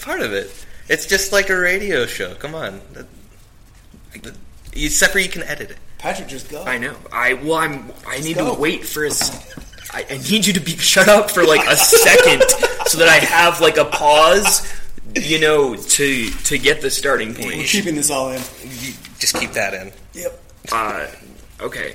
part of it. It's just like a radio show. Come on. Except for you can edit it. Patrick, just go. I know. I need to wait for I need you to be shut up for like a second so that I have like a pause, to get the starting point. We're keeping this all in. You just keep that in. Yep. Okay.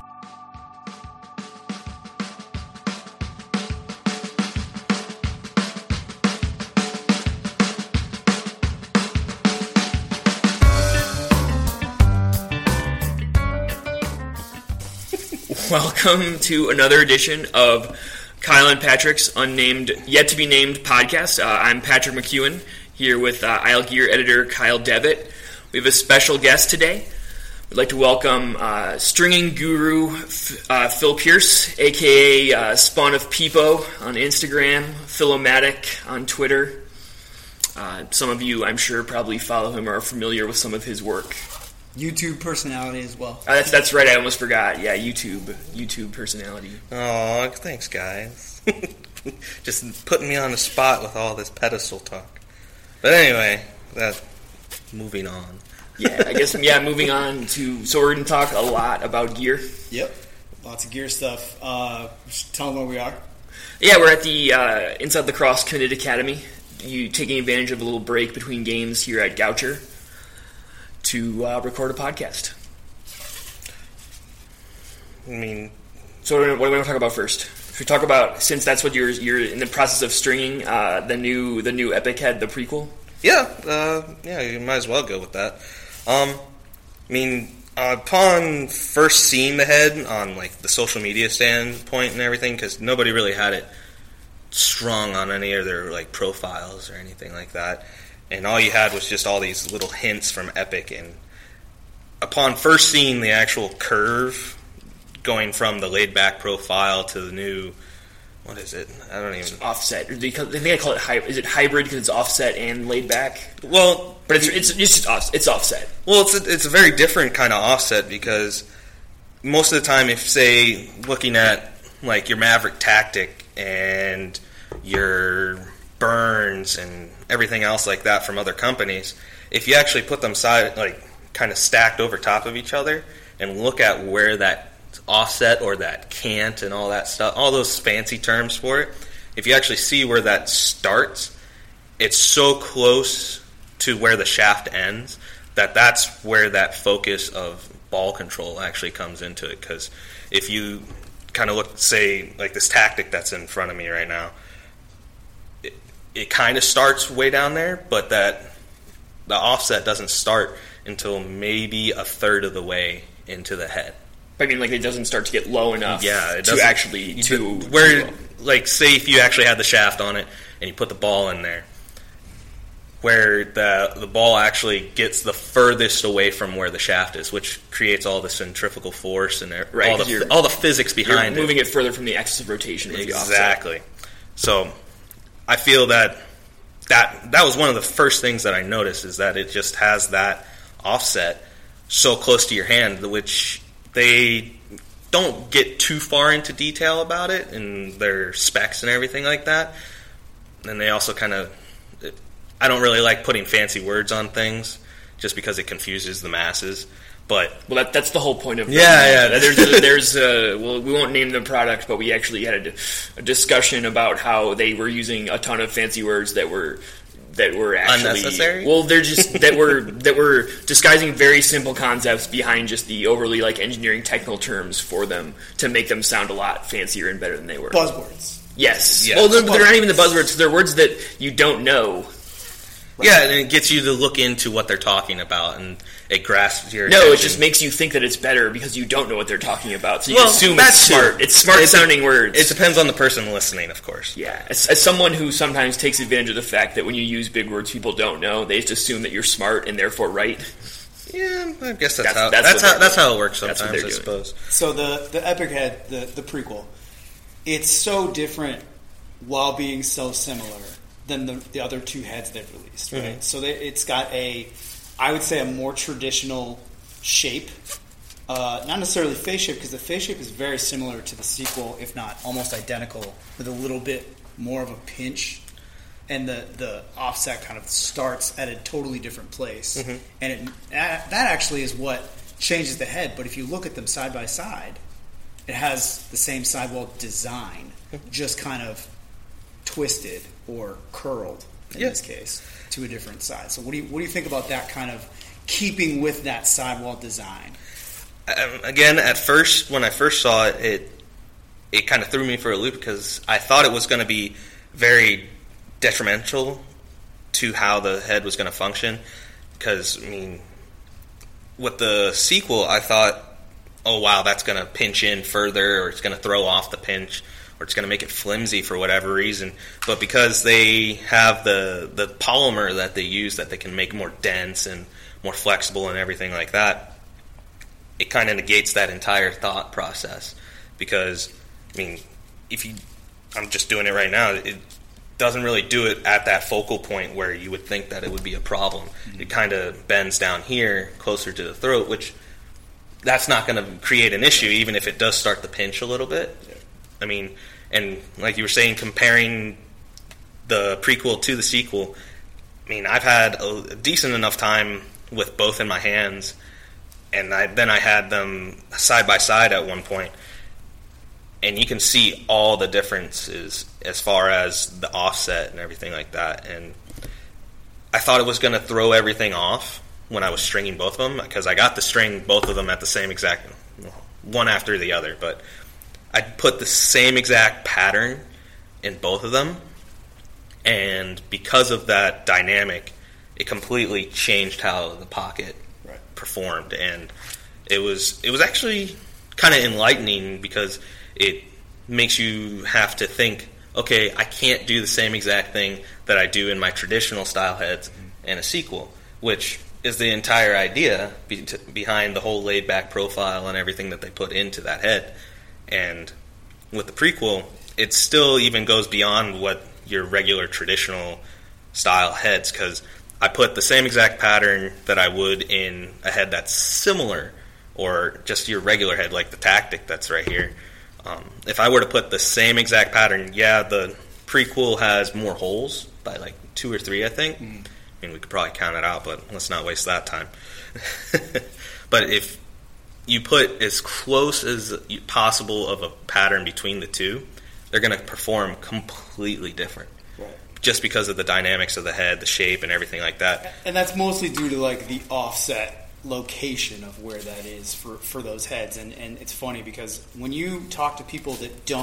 Welcome to another edition of Kyle and Patrick's yet to be named podcast. I'm Patrick McEwen here with Isle Gear editor Kyle Devitt. We have a special guest today. We'd like to welcome stringing guru Phil Pierce, aka Spawn of Peepo on Instagram, Philomatic on Twitter. Some of you, I'm sure, probably follow him or are familiar with some of his work. YouTube personality as well. That's right. I almost forgot. Yeah, YouTube personality. Oh, thanks, guys. Just putting me on the spot with all this pedestal talk. But anyway, moving on. Yeah, I guess. Yeah, moving on to. So we're going to talk a lot about gear. Yep, lots of gear stuff. Tell them where we are. Yeah, we're at the Inside the Cross Committed Academy. You taking advantage of a little break between games here at Goucher to record a podcast. So what do we want to talk about first? Should we talk about, since that's what you're in the process of stringing, the new Epic Head, the prequel? Yeah, you might as well go with that. Upon first seeing the head on like the social media standpoint and everything, because nobody really had it strung on any of their like profiles or anything like that. And all you had was just all these little hints from Epic. And upon first seeing the actual curve going from the laid-back profile to the new, what is it? I don't even... It's offset. I think I call it hybrid. Is it hybrid because it's offset and laid-back? Well... But it's offset. Well, it's a very different kind of offset because most of the time, if, say, looking at like your Maverick Tactic and your Burns and everything else like that from other companies, if you actually put them kind of stacked over top of each other and look at where that offset or that cant and all that stuff, all those fancy terms for it, if you actually see where that starts, it's so close to where the shaft ends that's where that focus of ball control actually comes into it. Because if you kind of look, say, like this Tactic that's in front of me right now, it kind of starts way down there, but the offset doesn't start until maybe a third of the way into the head. I mean, like, it doesn't start to get low enough to actually... Like, say if you actually had the shaft on it and you put the ball in there, where the ball actually gets the furthest away from where the shaft is, which creates all the centrifugal force and all the physics behind it. Moving it further from the axis of rotation. Exactly. So I feel that was one of the first things that I noticed, is that it just has that offset so close to your hand, which they don't get too far into detail about it and their specs and everything like that. And they also kind of... I don't really like putting fancy words on things just because it confuses the masses. But that's the whole point of it. Yeah. There's we won't name the product, but we actually had a discussion about how they were using a ton of fancy words that were actually unnecessary. Well, they're just that were disguising very simple concepts behind just the overly like engineering technical terms for them to make them sound a lot fancier and better than they were. Buzzwords. Yes. Well, they're not even the buzzwords. They're words that you don't know. Right. Yeah, and it gets you to look into what they're talking about, and it grasps your attention. No, it just makes you think that it's better because you don't know what they're talking about. So you assume it's smart. It's smart-sounding words. It depends on the person listening, of course. Yeah. As someone who sometimes takes advantage of the fact that when you use big words people don't know, they just assume that you're smart and therefore right. Yeah, I guess that's how it works sometimes, I suppose. So the Epic Head, the prequel, it's so different while being so similar than the other two heads they've released, right? Mm-hmm. So it's got I would say a more traditional shape. Not necessarily face shape, because the face shape is very similar to the sequel, if not almost identical, with a little bit more of a pinch and the offset kind of starts at a totally different place, and that actually is what changes the head. But if you look at them side by side, it has the same sidewall design, just kind of twisted or curled in this case to a different side. So what do you think about that kind of keeping with that sidewall design? Again, at first, when I first saw it, it kind of threw me for a loop because I thought it was going to be very detrimental to how the head was going to function. Because, I mean, with the sequel, I thought, oh, wow, that's going to pinch in further, or it's going to throw off the pinch, or it's going to make it flimsy for whatever reason. But because they have the polymer that they use that they can make more dense and more flexible and everything like that, it kind of negates that entire thought process. Because, I mean, I'm just doing it right now, it doesn't really do it at that focal point where you would think that it would be a problem. It kind of bends down here, closer to the throat, which that's not going to create an issue, even if it does start to pinch a little bit. I mean, and like you were saying, comparing the prequel to the sequel, I mean, I've had a decent enough time with both in my hands, and then I had them side by side at one point, and you can see all the differences as far as the offset and everything like that. And I thought it was going to throw everything off when I was stringing both of them, because I got to string both of them at the same exact, one after the other, but I put the same exact pattern in both of them, and because of that dynamic, it completely changed how the pocket performed. And it was actually kind of enlightening, because it makes you have to think, okay, I can't do the same exact thing that I do in my traditional style heads in a sequel, which is the entire idea behind the whole laid-back profile and everything that they put into that head. And with the prequel, it still even goes beyond what your regular traditional style heads, because I put the same exact pattern that I would in a head that's similar, or just your regular head, like the Tactic that's right here. If I were to put the same exact pattern, the prequel has more holes by like 2 or 3, I think. I mean, we could probably count it out, but let's not waste that time. But if you put as close as possible of a pattern between the two, they're going to perform completely different. Right. Just because of the dynamics of the head, the shape, and everything like that. And that's mostly due to like the offset location of where that is for those heads. And it's funny because when you talk to people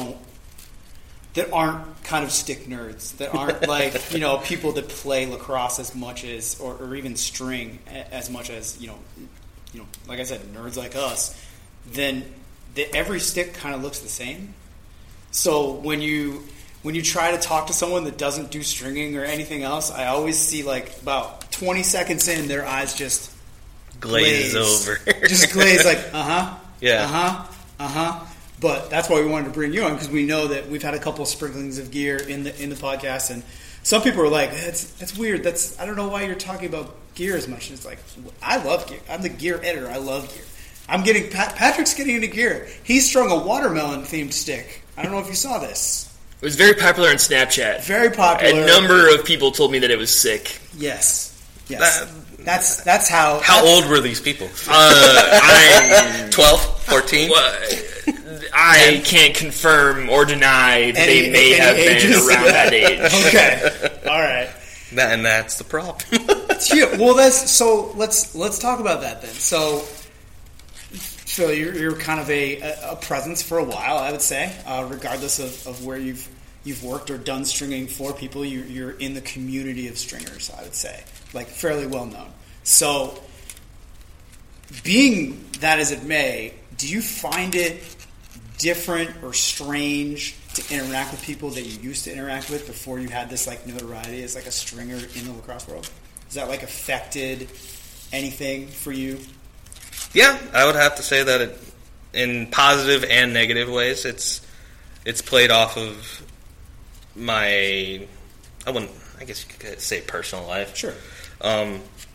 that aren't kind of stick nerds, that aren't like, people that play lacrosse as much as, or even string as much as, like I said, nerds like us, then every stick kind of looks the same. So when you try to talk to someone that doesn't do stringing or anything else, I always see like about 20 seconds in, their eyes just glaze over. Just glaze like, Yeah. But that's why we wanted to bring you on, because we know that we've had a couple of sprinklings of gear in the podcast, and some people are like, that's weird. I don't know why you're talking about gear as much. And it's like, I love gear. I'm the gear editor. I love gear. Patrick's getting into gear. He strung a watermelon themed stick. I don't know if you saw this. It was very popular on Snapchat. Very popular. A number of people told me that it was sick. Yes. That's how. How old were these people? I'm 12, 14. I can't confirm or deny that they may have been around that age. Okay, all right. And that's the problem. Well, let's talk about that then. So Phil, you're kind of a presence for a while, I would say, regardless of where you've worked or done stringing for people. You're in the community of stringers, I would say, like fairly well known. So, being that as it may, do you find it different or strange to interact with people that you used to interact with before you had this like notoriety as like a stringer in the lacrosse world? Has that like affected anything for you? Yeah, I would have to say that it, in positive and negative ways, it's played off of my, I guess you could say personal life. Sure. I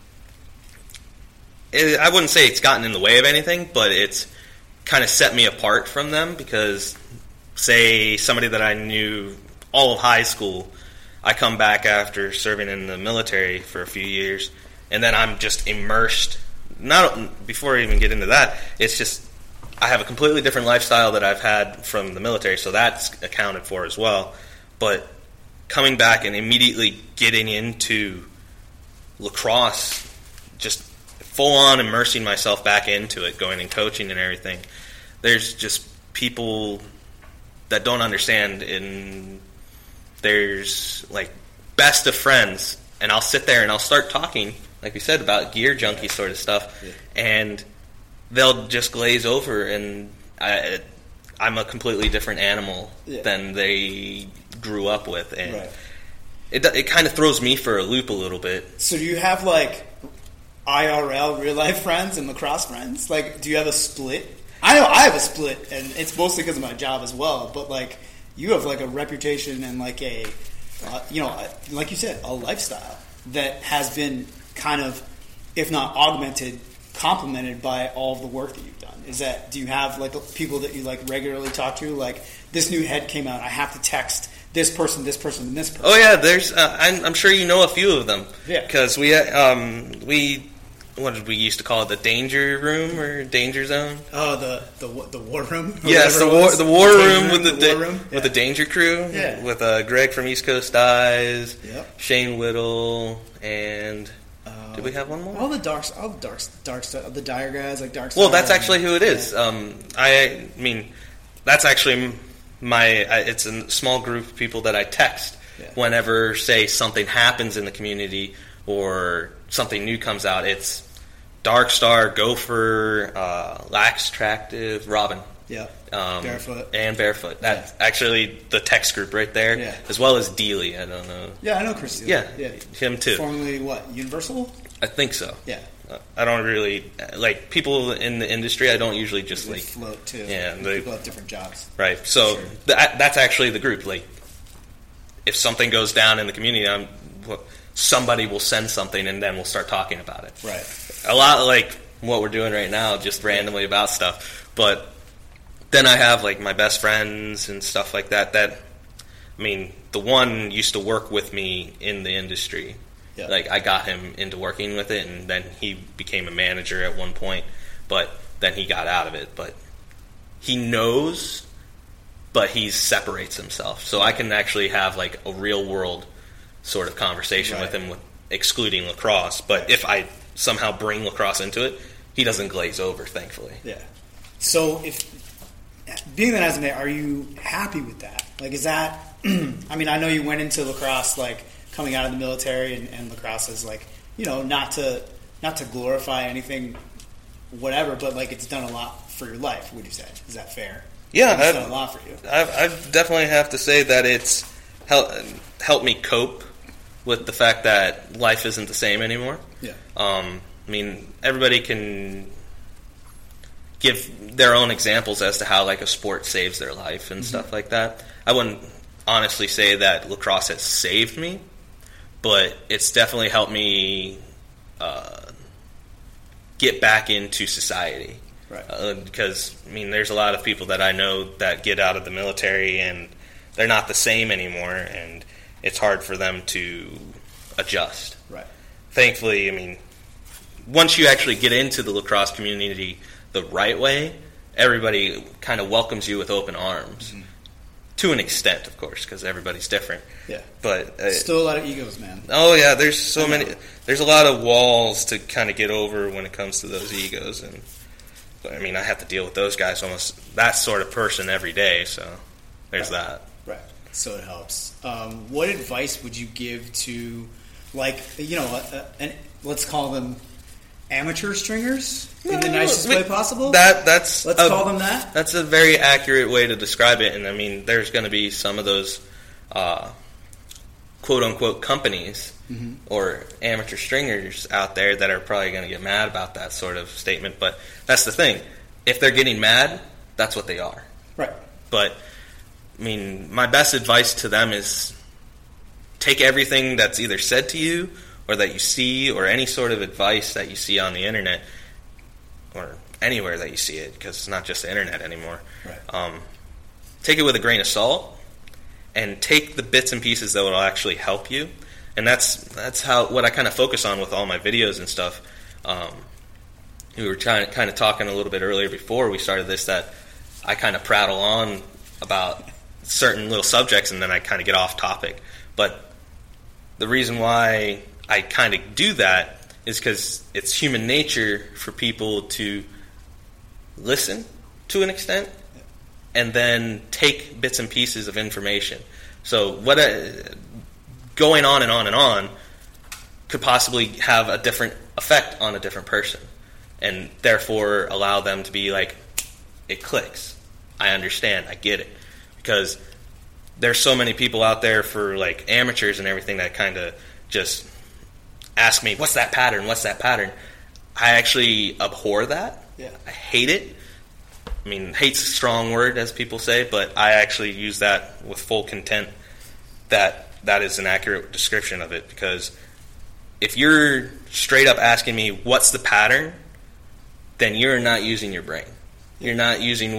wouldn't say it's gotten in the way of anything, but it's kind of set me apart from them, because say somebody that I knew all of high school, I come back after serving in the military for a few years, and then I'm just immersed. Not before I even get into that, it's just I have a completely different lifestyle that I've had from the military, so that's accounted for as well. But coming back and immediately getting into lacrosse, just full on immersing myself back into it, going and coaching and everything, there's just people that don't understand, and there's like best of friends, and I'll sit there and I'll start talking, like we said, about gear junkie sort of stuff, and they'll just glaze over, and I'm a completely different animal than they grew up with, and it kind of throws me for a loop a little bit. So do you have like IRL, real life friends and lacrosse friends? Like, do you have a split? I know I have a split, and it's mostly because of my job as well. But like, you have like a reputation and like a, like you said, a lifestyle that has been kind of, if not augmented, complemented by all of the work that you've done. Do you have like people that you like regularly talk to? Like, this new head came out, I have to text this person, and this person. Oh yeah, there's. I'm sure you know a few of them. Yeah, because we what did we used to call it, the danger room or danger zone? Oh, the war room. Yes, the war room with the danger crew. Yeah, with Greg from East Coast Eyes, Shane Whittle, and did we have one more? All the dark stuff, the dire guys, like dark. Well, that's actually who it is. I mean, that's actually it's a small group of people that I text whenever, say, something happens in the community or something new comes out. It's Dark Star, Gopher, Lax Tractive, Robin. Yeah. Barefoot. And Barefoot. That's actually the text group right there. Yeah. As well as Dealey. I don't know. Yeah, I know Chris Dealey. Yeah. Him too. Formerly what? Universal? I think so. Yeah. I don't really like people in the industry. I don't usually just they float too. Yeah, people have different jobs. Right. So that's actually the group. Like, if something goes down in the community, somebody will send something, and then we'll start talking about it. Right. A lot like what we're doing right now, just randomly about stuff. But then I have like my best friends and stuff like that. That, I mean, the one used to work with me in the industry. Yeah. Like, I got him into working with it, and then he became a manager at one point, but then he got out of it. But he knows, but he separates himself. So I can actually have like a real world sort of conversation with him, excluding lacrosse. But if I somehow bring lacrosse into it, he doesn't glaze over, thankfully. Yeah. So being that as a man, are you happy with that? Like, is that, I mean, I know you went into lacrosse like coming out of the military, and lacrosse is like, not to glorify anything, whatever, but like it's done a lot for your life. Would you say? Is that fair? Yeah, it's done a lot for you. I definitely have to say that it's helped me cope with the fact that life isn't the same anymore. Yeah. I mean, everybody can give their own examples as to how like a sport saves their life and stuff like that. I wouldn't honestly say that lacrosse has saved me, but it's definitely helped me get back into society. Right. Because, I mean, there's a lot of people that I know that get out of the military and they're not the same anymore, and it's hard for them to adjust. Right. Thankfully, I mean, once you actually get into the lacrosse community the right way, everybody kind of welcomes you with open arms. Mm-hmm. To an extent, of course, because everybody's different. Yeah. But still a lot of egos, man. Oh, yeah, there's so many. There's a lot of walls to kind of get over when it comes to those egos. And I mean, I have to deal with those guys, almost that sort of person every day, so there's that. Right. So it helps. What advice would you give to, like, let's call them amateur stringers in the nicest way possible? Let's call them that? That's a very accurate way to describe it. And I mean, there's going to be some of those quote-unquote companies or amateur stringers out there that are probably going to get mad about that sort of statement. But that's the thing. If they're getting mad, that's what they are. Right. But, I mean, my best advice to them is take everything that's either said to you or that you see, or any sort of advice that you see on the internet, or anywhere that you see it, because it's not just the internet anymore. Right. Take it with a grain of salt, and take the bits and pieces that will actually help you. And that's what I kind of focus on with all my videos and stuff. We were kind of talking a little bit earlier before we started this that I kind of prattle on about certain little subjects and then I kind of get off topic. But the reason why I kind of do that is because it's human nature for people to listen to an extent and then take bits and pieces of information. So going on and on and on could possibly have a different effect on a different person, and therefore allow them to be like, it clicks. I understand. I get it. Because there's so many people out there for like amateurs and everything that kind of just ask me, what's that pattern? What's that pattern? I actually abhor that. Yeah. I hate it. I mean, hate's a strong word, as people say, but I actually use that with full content that is an accurate description of it. Because if you're straight up asking me, what's the pattern, then you're not using your brain. You're not using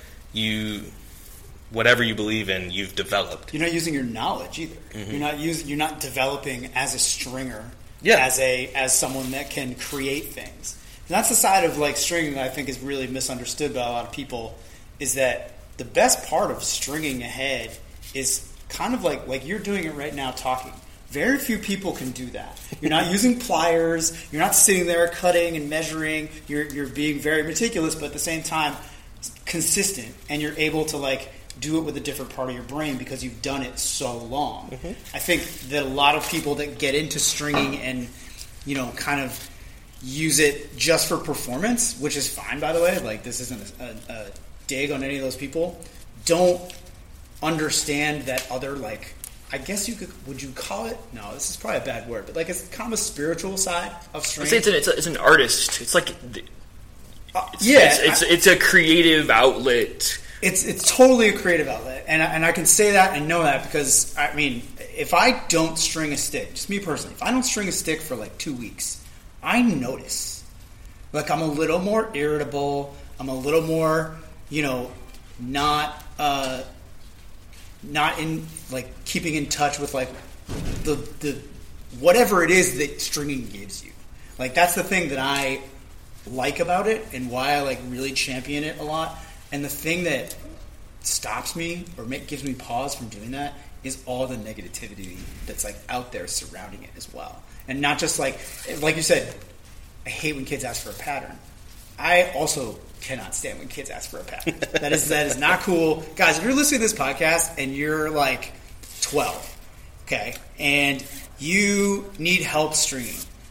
whatever you believe in, you've developed. You're not using your knowledge either. Mm-hmm. You're not developing as a stringer, yeah. as someone that can create things. And that's the side of like stringing that I think is really misunderstood by a lot of people, is that the best part of stringing ahead is kind of like you're doing it right now talking. Very few people can do that. You're not using pliers, you're not sitting there cutting and measuring, you're being very meticulous, but at the same time consistent, and you're able to like do it with a different part of your brain because you've done it so long. Mm-hmm. I think that a lot of people that get into stringing and, kind of use it just for performance, which is fine, by the way, like this isn't a dig on any of those people, don't understand that other, like, I guess would you call it? No, this is probably a bad word, but like it's kind of a spiritual side of stringing. I'd say it's an artist. It's like, it's it's a creative outlet. It's totally a creative outlet, and I can say that and know that because, I mean, if I don't string a stick, just me personally, if I don't string a stick for like 2 weeks, I notice. Like I'm a little more irritable, I'm a little more, not in, like, keeping in touch with, like, the whatever it is that stringing gives you. Like, that's the thing that I like about it and why I, like, really champion it a lot. And the thing that stops me or gives me pause from doing that is all the negativity that's, like, out there surrounding it as well. And not just, like you said, I hate when kids ask for a pattern. I also cannot stand when kids ask for a pattern. That is not cool. Guys, if you're listening to this podcast and you're, like, 12, okay, and you need help stringing,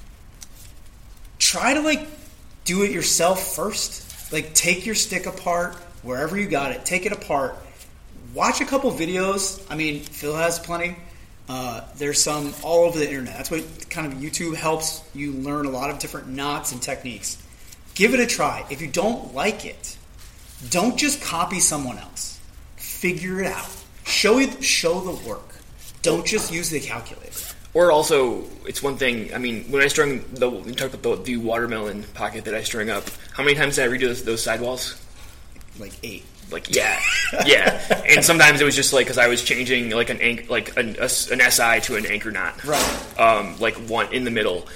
try to, like, do it yourself first. Like, take your stick apart, wherever you got it, take it apart. Watch a couple videos. I mean, Phil has plenty. There's some all over the internet. That's what kind of YouTube helps you learn a lot of different knots and techniques. Give it a try. If you don't like it, don't just copy someone else. Figure it out. Show the work. Don't just use the calculator. Or also, it's one thing, I mean, when I strung we talked about the watermelon pocket that I strung up, how many times did I redo those sidewalls? Like 8. Like, yeah. And sometimes it was just like, because I was changing like an SI to an anchor knot. Right. Like one in the middle.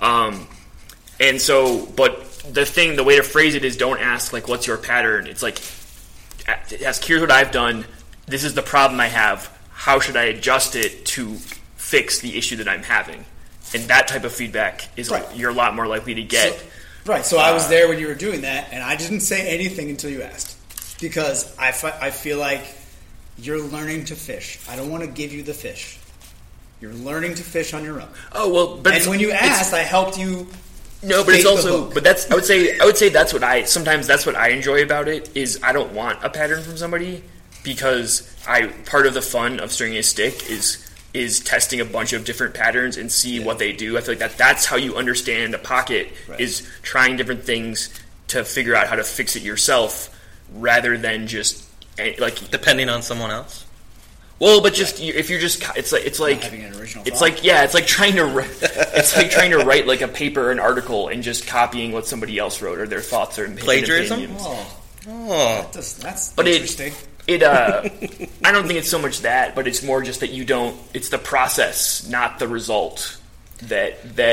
And so, but the way to phrase it is don't ask, like, what's your pattern? It's like, ask, here's what I've done. This is the problem I have. How should I adjust it to fix the issue that I'm having? And that type of feedback is right. You're a lot more likely to get. So I was there when you were doing that, and I didn't say anything until you asked. Because I feel like you're learning to fish. I don't want to give you the fish. You're learning to fish on your own. Oh, well, but when you asked, I helped you. No, but it's also, but that's, I would say that's what I enjoy about it is I don't want a pattern from somebody because part of the fun of stringing a stick is testing a bunch of different patterns and see what they do. I feel like that's how you understand a pocket is trying different things to figure out how to fix it yourself rather than just like depending on someone else. Well, but just if you're just it's like having an original it's thought. like it's like trying to write like a paper, an article, and just copying what somebody else wrote or their thoughts or plagiarism. Opinions. That's but interesting. I don't think it's so much that, but it's more just that you don't. It's the process, not the result that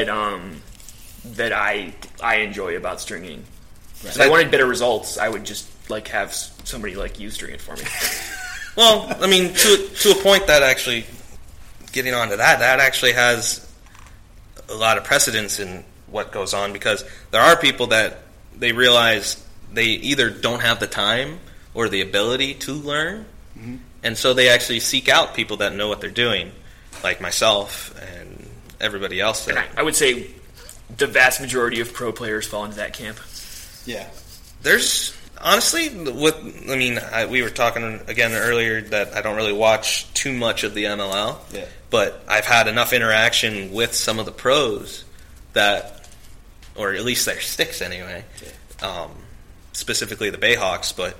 I enjoy about stringing. Right. If I wanted better results, I would just like have somebody like you string it for me. Well, I mean, to a point that actually, getting onto that actually has a lot of precedence in what goes on, because there are people that they realize they either don't have the time or the ability to learn, and so they actually seek out people that know what they're doing, like myself and everybody else. And I would say the vast majority of pro players fall into that camp. Yeah. There's, honestly, we were talking again earlier that I don't really watch too much of the MLL, but I've had enough interaction with some of the pros that, or at least their sticks anyway, specifically the Bayhawks, but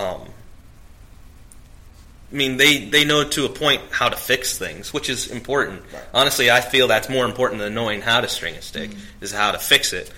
they know to a point how to fix things, which is important. Right. Honestly, I feel that's more important than knowing how to string a stick, is how to fix it.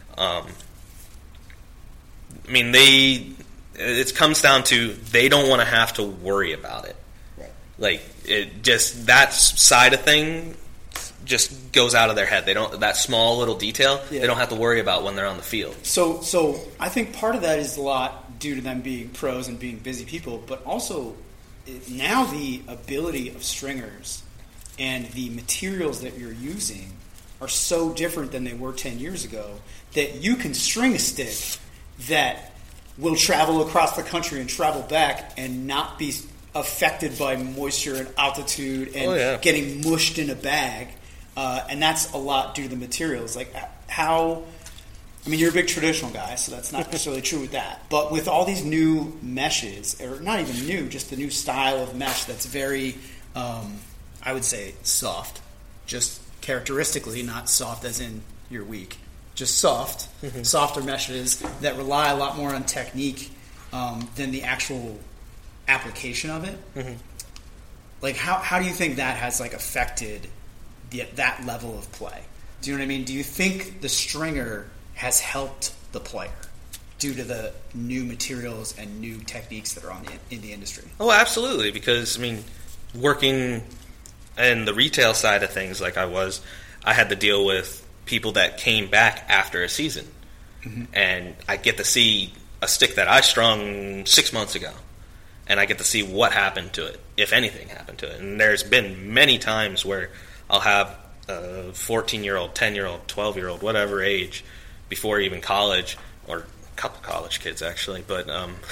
It comes down to they don't want to have to worry about it. Right. Like, it just, that side of thing just goes out of their head. They don't, that small little detail, they don't have to worry about when they're on the field. So I think part of that is a lot due to them being pros and being busy people, but also now the ability of stringers and the materials that you're using are so different than they were 10 years ago that you can string a stick that will travel across the country and travel back and not be affected by moisture and altitude and getting mushed in a bag. And that's a lot due to the materials. Like you're a big traditional guy, so that's not necessarily true with that. But with all these new meshes, or not even new, just the new style of mesh that's very, I would say, soft. Just characteristically, not soft as in you're weak. Just soft, softer meshes that rely a lot more on technique than the actual application of it. Mm-hmm. Like, how do you think that has affected that level of play? Do you know what I mean? Do you think the stringer has helped the player due to the new materials and new techniques that are in the industry? Oh, absolutely. Because working in the retail side of things, like I had to deal with people that came back after a season, and I get to see a stick that I strung 6 months ago, and I get to see what happened to it, if anything happened to it. And there's been many times where I'll have a 14-year-old, 10-year-old, 12-year-old, whatever age, before even college, or a couple college kids actually, but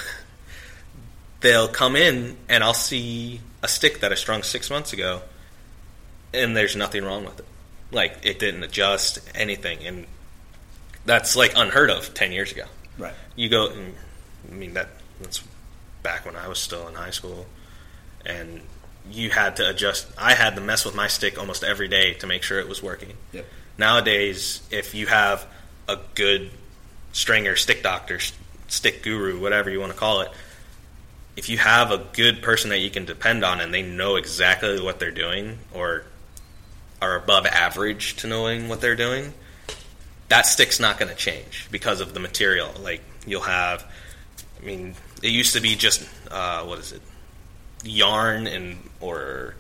they'll come in and I'll see a stick that I strung 6 months ago, and there's nothing wrong with it. Like, it didn't adjust anything, and that's unheard of 10 years ago. Right. You go, that's back when I was still in high school, and you had to adjust. I had to mess with my stick almost every day to make sure it was working. Yep. Nowadays, if you have a good stringer, stick doctor, stick guru, whatever you want to call it, if you have a good person that you can depend on and they know exactly what they're doing, or are above average to knowing what they're doing, that stick's not going to change because of the material. Like, you'll have, it used to be just, yarn or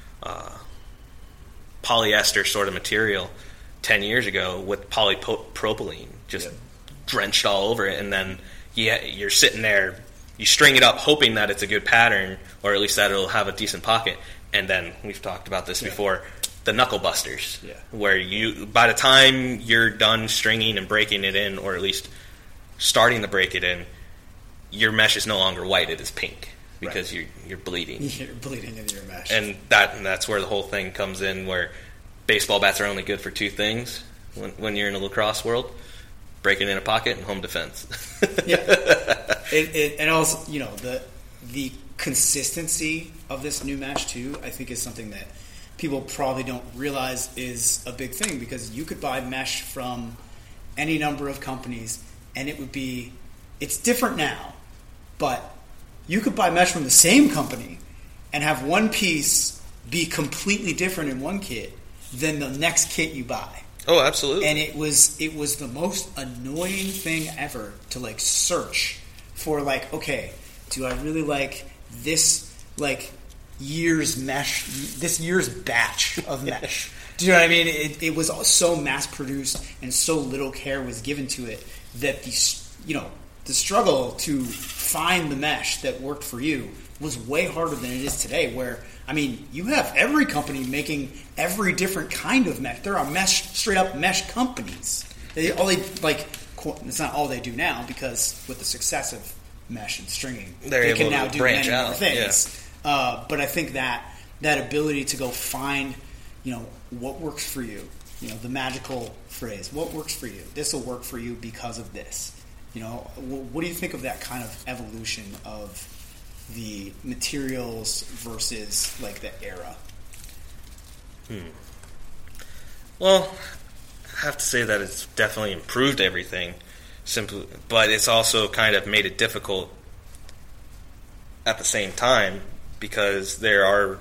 polyester sort of material 10 years ago with polypropylene just drenched all over it, and then you're sitting there, you string it up hoping that it's a good pattern, or at least that it'll have a decent pocket, and then we've talked about this before, the knuckle busters, where by the time you're done stringing and breaking it in, or at least starting to break it in, your mesh is no longer white, it is pink. Because you're bleeding. You're bleeding into your mesh. And that's where the whole thing comes in, where baseball bats are only good for two things when you're in a lacrosse world: breaking in a pocket and home defense. And also, the consistency of this new mesh, too, I think is something that people probably don't realize is a big thing, because you could buy mesh from any number of companies, and it's different now, but you could buy mesh from the same company and have one piece be completely different in one kit than the next kit you buy. Oh, absolutely. And it was the most annoying thing ever to search for, okay, do I really like this year's batch of mesh. Do you know what I mean? It was so mass produced and so little care was given to it that the struggle to find the mesh that worked for you was way harder than it is today, where, I mean, you have every company making every different kind of mesh. There are straight up mesh companies. It's not all they do now, because with the success of mesh and stringing, they can now do many more things. Yeah. But I think that ability to go find, what works for you, the magical phrase, what works for you? This will work for you because of this. What do you think of that kind of evolution of the materials versus the era? Well, I have to say that it's definitely improved everything, but it's also kind of made it difficult at the same time, because there are,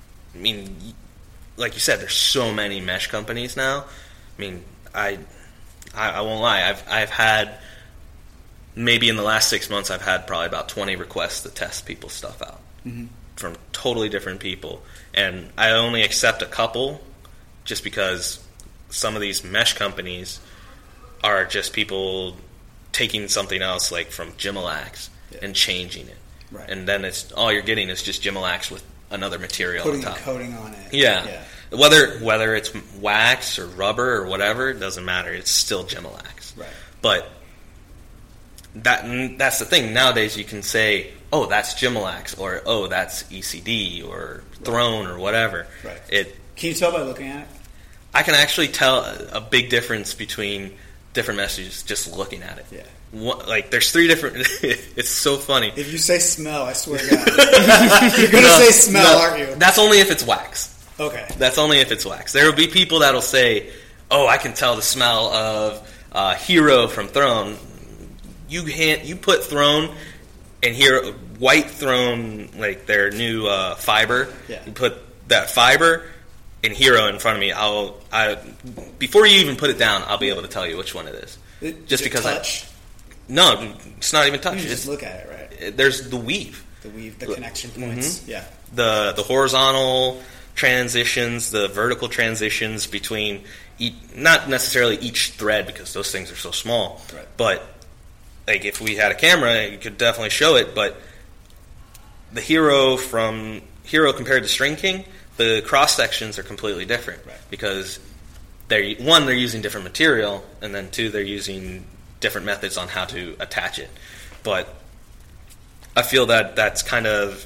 like you said, there's so many mesh companies now. I won't lie, I've had, maybe in the last 6 months, I've had probably about 20 requests to test people's stuff out from totally different people, and I only accept a couple just because some of these mesh companies are just people taking something else, like from Gimalax, and changing it. Right. And then it's all you're getting is just Gimalax with another material putting on top. A coating on it. Yeah. Whether it's wax or rubber or whatever, it doesn't matter. It's still Gimalax. Right. But that's the thing. Nowadays you can say, oh, that's Gimalax, or oh, that's ECD or Throne or whatever. Right. Can you tell by looking at it? I can actually tell a big difference between different messages just looking at it. Yeah. There's 3 different. It's so funny. If you say smell, I swear to God, you're gonna say smell, aren't you? That's only if it's wax. Okay. That's only if it's wax. There will be people that'll say, "Oh, I can tell the smell of Hero from Throne." You put Throne and Hero, white Throne, like their new fiber. Yeah. You put that fiber and Hero in front of me. Before you even put it down, I'll be able to tell you which one it is. Just because touch. No, it's not even touch. You just look at it, right? There's the weave. The connection points. Yeah. The horizontal transitions, the vertical transitions between not necessarily each thread, because those things are so small. Right. But if we had a camera, you could definitely show it. But the Hero compared to String King, the cross sections are completely different, right? Because they're using different material, and then 2, they're using different methods on how to attach it. But I feel that that's kind of,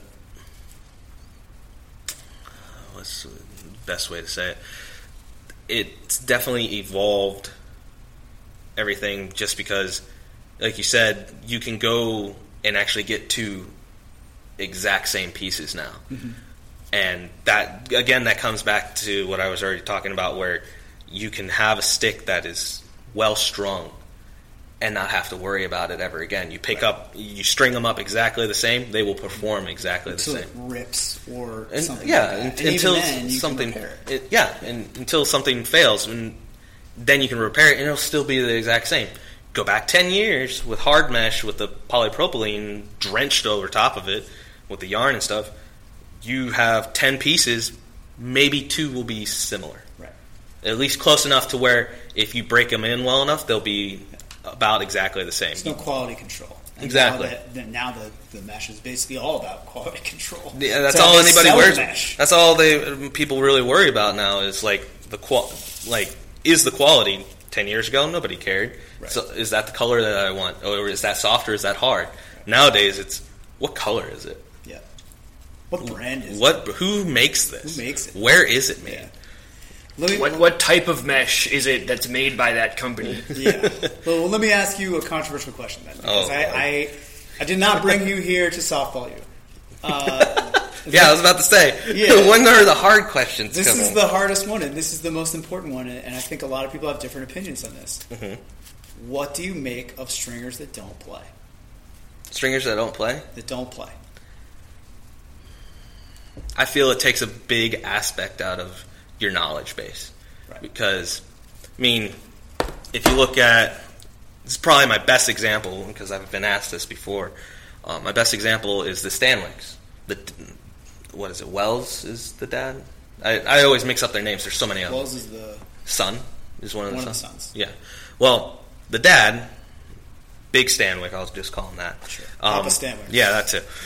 what's the best way to say it? It's definitely evolved everything, just because, like you said, you can go and actually get 2 exact same pieces now. Mm-hmm. And that comes back to what I was already talking about, where you can have a stick that is well strung and not have to worry about it ever again. You string them up exactly the same, they will perform exactly the same. Until it rips or something. Until something. Until something fails, and then you can repair it, and it'll still be the exact same. Go back 10 years with hard mesh with the polypropylene drenched over top of it with the yarn and stuff. You have 10 pieces, maybe 2 will be similar. Right. At least close enough to where if you break them in well enough, they'll be about exactly the same. There's no quality control. And exactly. Now the mesh is basically all about quality control. Yeah, that's all anybody wears. Mesh. That's all people really worry about now is is the quality. 10 years ago, nobody cared. Right. So is that the color that I want, or is that soft, or is that hard? Right. Nowadays, it's what color is it? Yeah. What brand is it? Who makes this? Who makes it? Where is it made? Yeah. What type of mesh is it that's made by that company? Yeah. Well, let me ask you a controversial question then. Because I did not bring you here to softball you. I was about to say. Yeah. When are the hard questions This coming? is the hardest one, and this is the most important one, and I think a lot of people have different opinions on this. Mm-hmm. What do you make of stringers that don't play? Stringers that don't play? That don't play. I feel it takes a big aspect out of your knowledge base. Right. Because, if you look at, this is probably my best example, because I've been asked this before. My best example is the Stanwigs. what is it? Wells is the dad. I always mix up their names. There's so many of them. Wells is the son. Is one of the sons. Yeah. Well, the dad, Big Stanwyck, I'll just call him that. Sure. Papa Stanwyck. Yeah, that's it.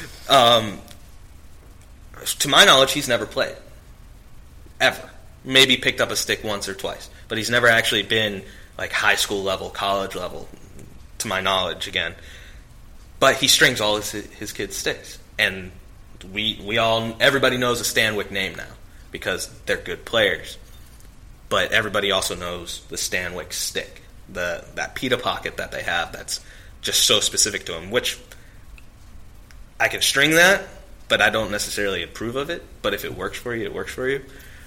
To my knowledge, he's never played. Ever. Maybe picked up a stick once or twice. But he's never actually been like high school level, college level, to my knowledge again. But he strings all his kids' sticks. And everybody knows a Stanwyck name now because they're good players. But everybody also knows the Stanwyck stick, that pita pocket that they have that's just so specific to them, which I can string that, but I don't necessarily approve of it. But if it works for you, it works for you.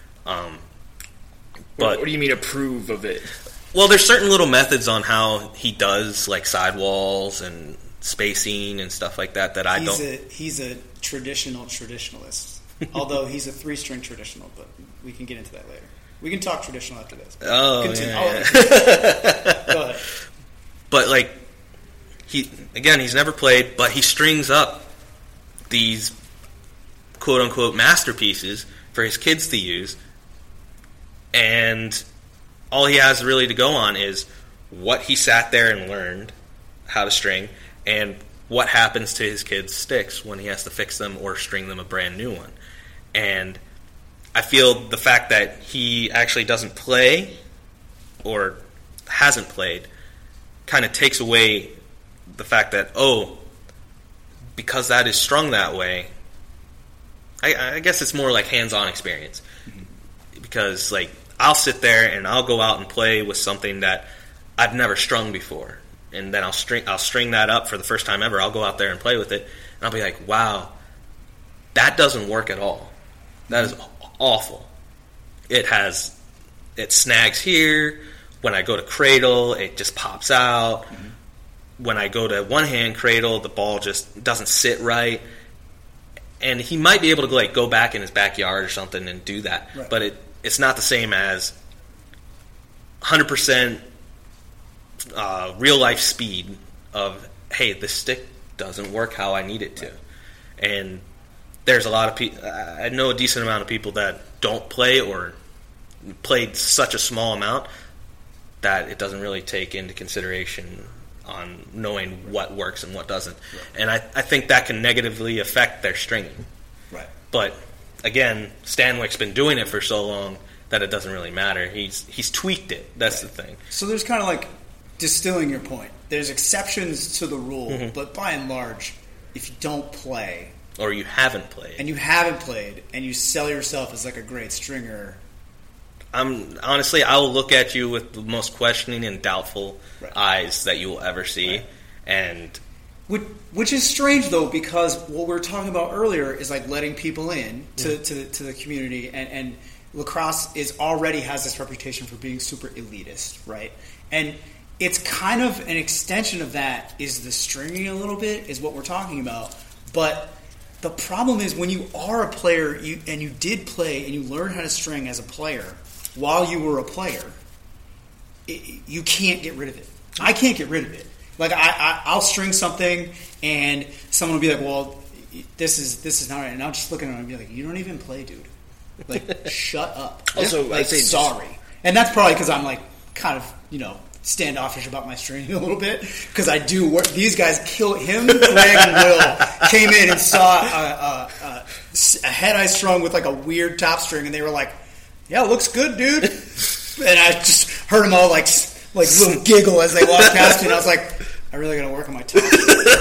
But what do you mean approve of it? Well, there's certain little methods on how he does, like sidewalls and spacing and stuff like that I don't... He's a traditionalist, although he's a 3-string traditional, but we can get into that later. We can talk traditional after this. Oh, continue. yeah. Go ahead. But, like, he's never played, but he strings up these quote-unquote masterpieces for his kids to use, and all he has really to go on is what he sat there and learned how to string, and what happens to his kids' sticks when he has to fix them or string them a brand new one. And I feel the fact that he actually doesn't play or hasn't played kind of takes away the fact that, because that is strung that way, I guess it's more like hands-on experience. Mm-hmm. Because, like, I'll sit there and I'll go out and play with something that I've never strung before. And then I'll string that up for the first time ever. I'll go out there and play with it. And I'll be like, wow, that doesn't work at all. That is awful. It snags here. When I go to cradle, it just pops out. Mm-hmm. When I go to one-hand cradle, the ball just doesn't sit right. And he might be able to go back in his backyard or something and do that. Right. But it's not the same as 100% real-life speed of, hey, this stick doesn't work how I need it to. Right. And there's a lot of people, I know a decent amount of people that don't play or played such a small amount that it doesn't really take into consideration on knowing what works and what doesn't. Right. And I think that can negatively affect their stringing. Right. But, again, Stanwyck's been doing it for so long that it doesn't really matter. He's tweaked it. That's right. The thing. So there's kind of like distilling your point. There's exceptions to the rule, mm-hmm. but by and large, if you don't play... Or you haven't played. And you haven't played, and you sell yourself as like a great stringer... Honestly, I will look at you with the most questioning and doubtful right. eyes that you will ever see. Right. And which is strange, though, because what we were talking about earlier is like letting people in to the community, and lacrosse already has this reputation for being super elitist, right? And it's kind of an extension of that is the stringing a little bit, is what we're talking about. But the problem is when you are a player and you did play and you learned how to string as a player while you were a player, you can't get rid of it. I can't get rid of it. Like I'll string something and someone will be like, "Well, this is not right," and I'll just look at it and I'll be like, "You don't even play, dude. Like, shut up." Also, like, sorry, and that's probably because I'm like kind of standoffish about my stringing a little bit because I do work. These guys kill him. Greg and Will came in and saw a head I strung with like a weird top string, and they were like, "Yeah, it looks good, dude." And I just heard them all like little giggle as they walked past me, and I was like, "I really got to work on my top."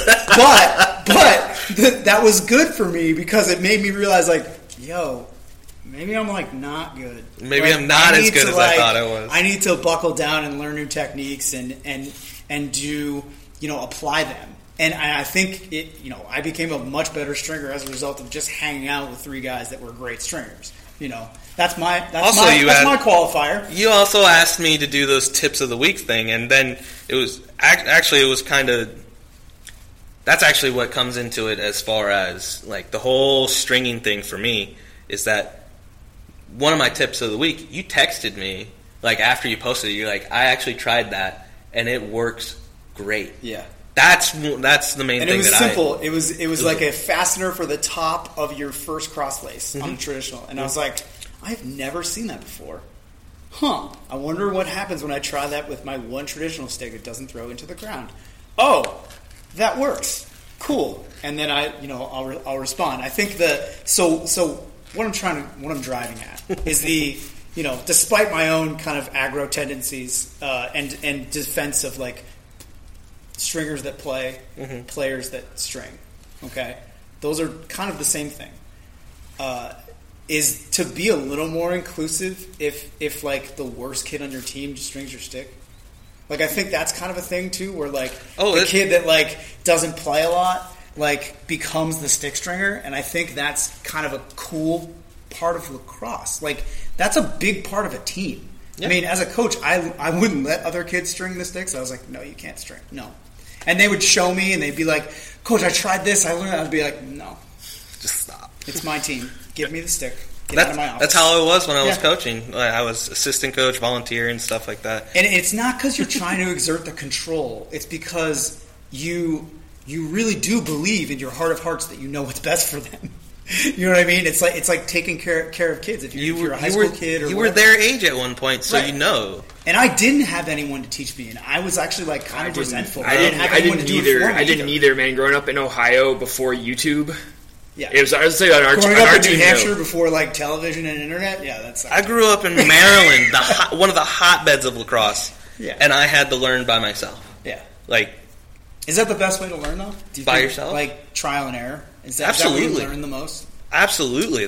but that was good for me because it made me realize, like, yo, maybe I'm like not good. Maybe I'm not as good as I thought I was. I need to buckle down and learn new techniques and do apply them. And I think I became a much better stringer as a result of just hanging out with 3 guys that were great stringers. That's my qualifier. You also asked me to do those tips of the week thing, and then it was kind of. That's actually what comes into it as far as like the whole stringing thing for me is that one of my tips of the week. You texted me like after you posted it. You're like, I actually tried that and it works great. Yeah. That's the main and thing. It was that simple. It was like a fastener for the top of your first cross lace on a traditional. And I was like, I've never seen that before. I wonder what happens when I try that with my one traditional stick. It doesn't throw into the ground. Oh, that works. Cool. And then I'll respond. I think so what I'm driving at is despite my own kind of aggro tendencies and defense of like stringers that play, players that string. Okay, those are kind of the same thing. Is to be a little more inclusive if like the worst kid on your team just strings your stick. Like I think that's kind of a thing too, where like the kid that like doesn't play a lot like becomes the stick stringer, and I think that's kind of a cool part of lacrosse. Like that's a big part of a team. Yeah. I mean, as a coach, I wouldn't let other kids string the sticks. I was like, no, you can't string. No. And they would show me, and they'd be like, Coach, I tried this. I learned. I'd be like, no. Just stop. It's my team. Give me the stick. Get out of my office. That's how it was when I was coaching. I was assistant coach, volunteer, and stuff like that. And it's not because you're trying to exert the control. It's because you really do believe in your heart of hearts that you know what's best for them. You know what I mean? It's like taking care of kids. If you're a high school kid, or you were their age at one point, so you know. And I didn't have anyone to teach me, and I was actually like kind of resentful. I didn't either, man. Growing up in Ohio before YouTube, it was. I was saying on our growing up in New Hampshire though. Before like television and internet. Yeah, that's. I grew up in Maryland, one of the hotbeds of lacrosse. Yeah, and I had to learn by myself. Yeah, like. Is that the best way to learn though? Do you by think, yourself, like trial and error. Is that absolutely where you learn the most? Absolutely,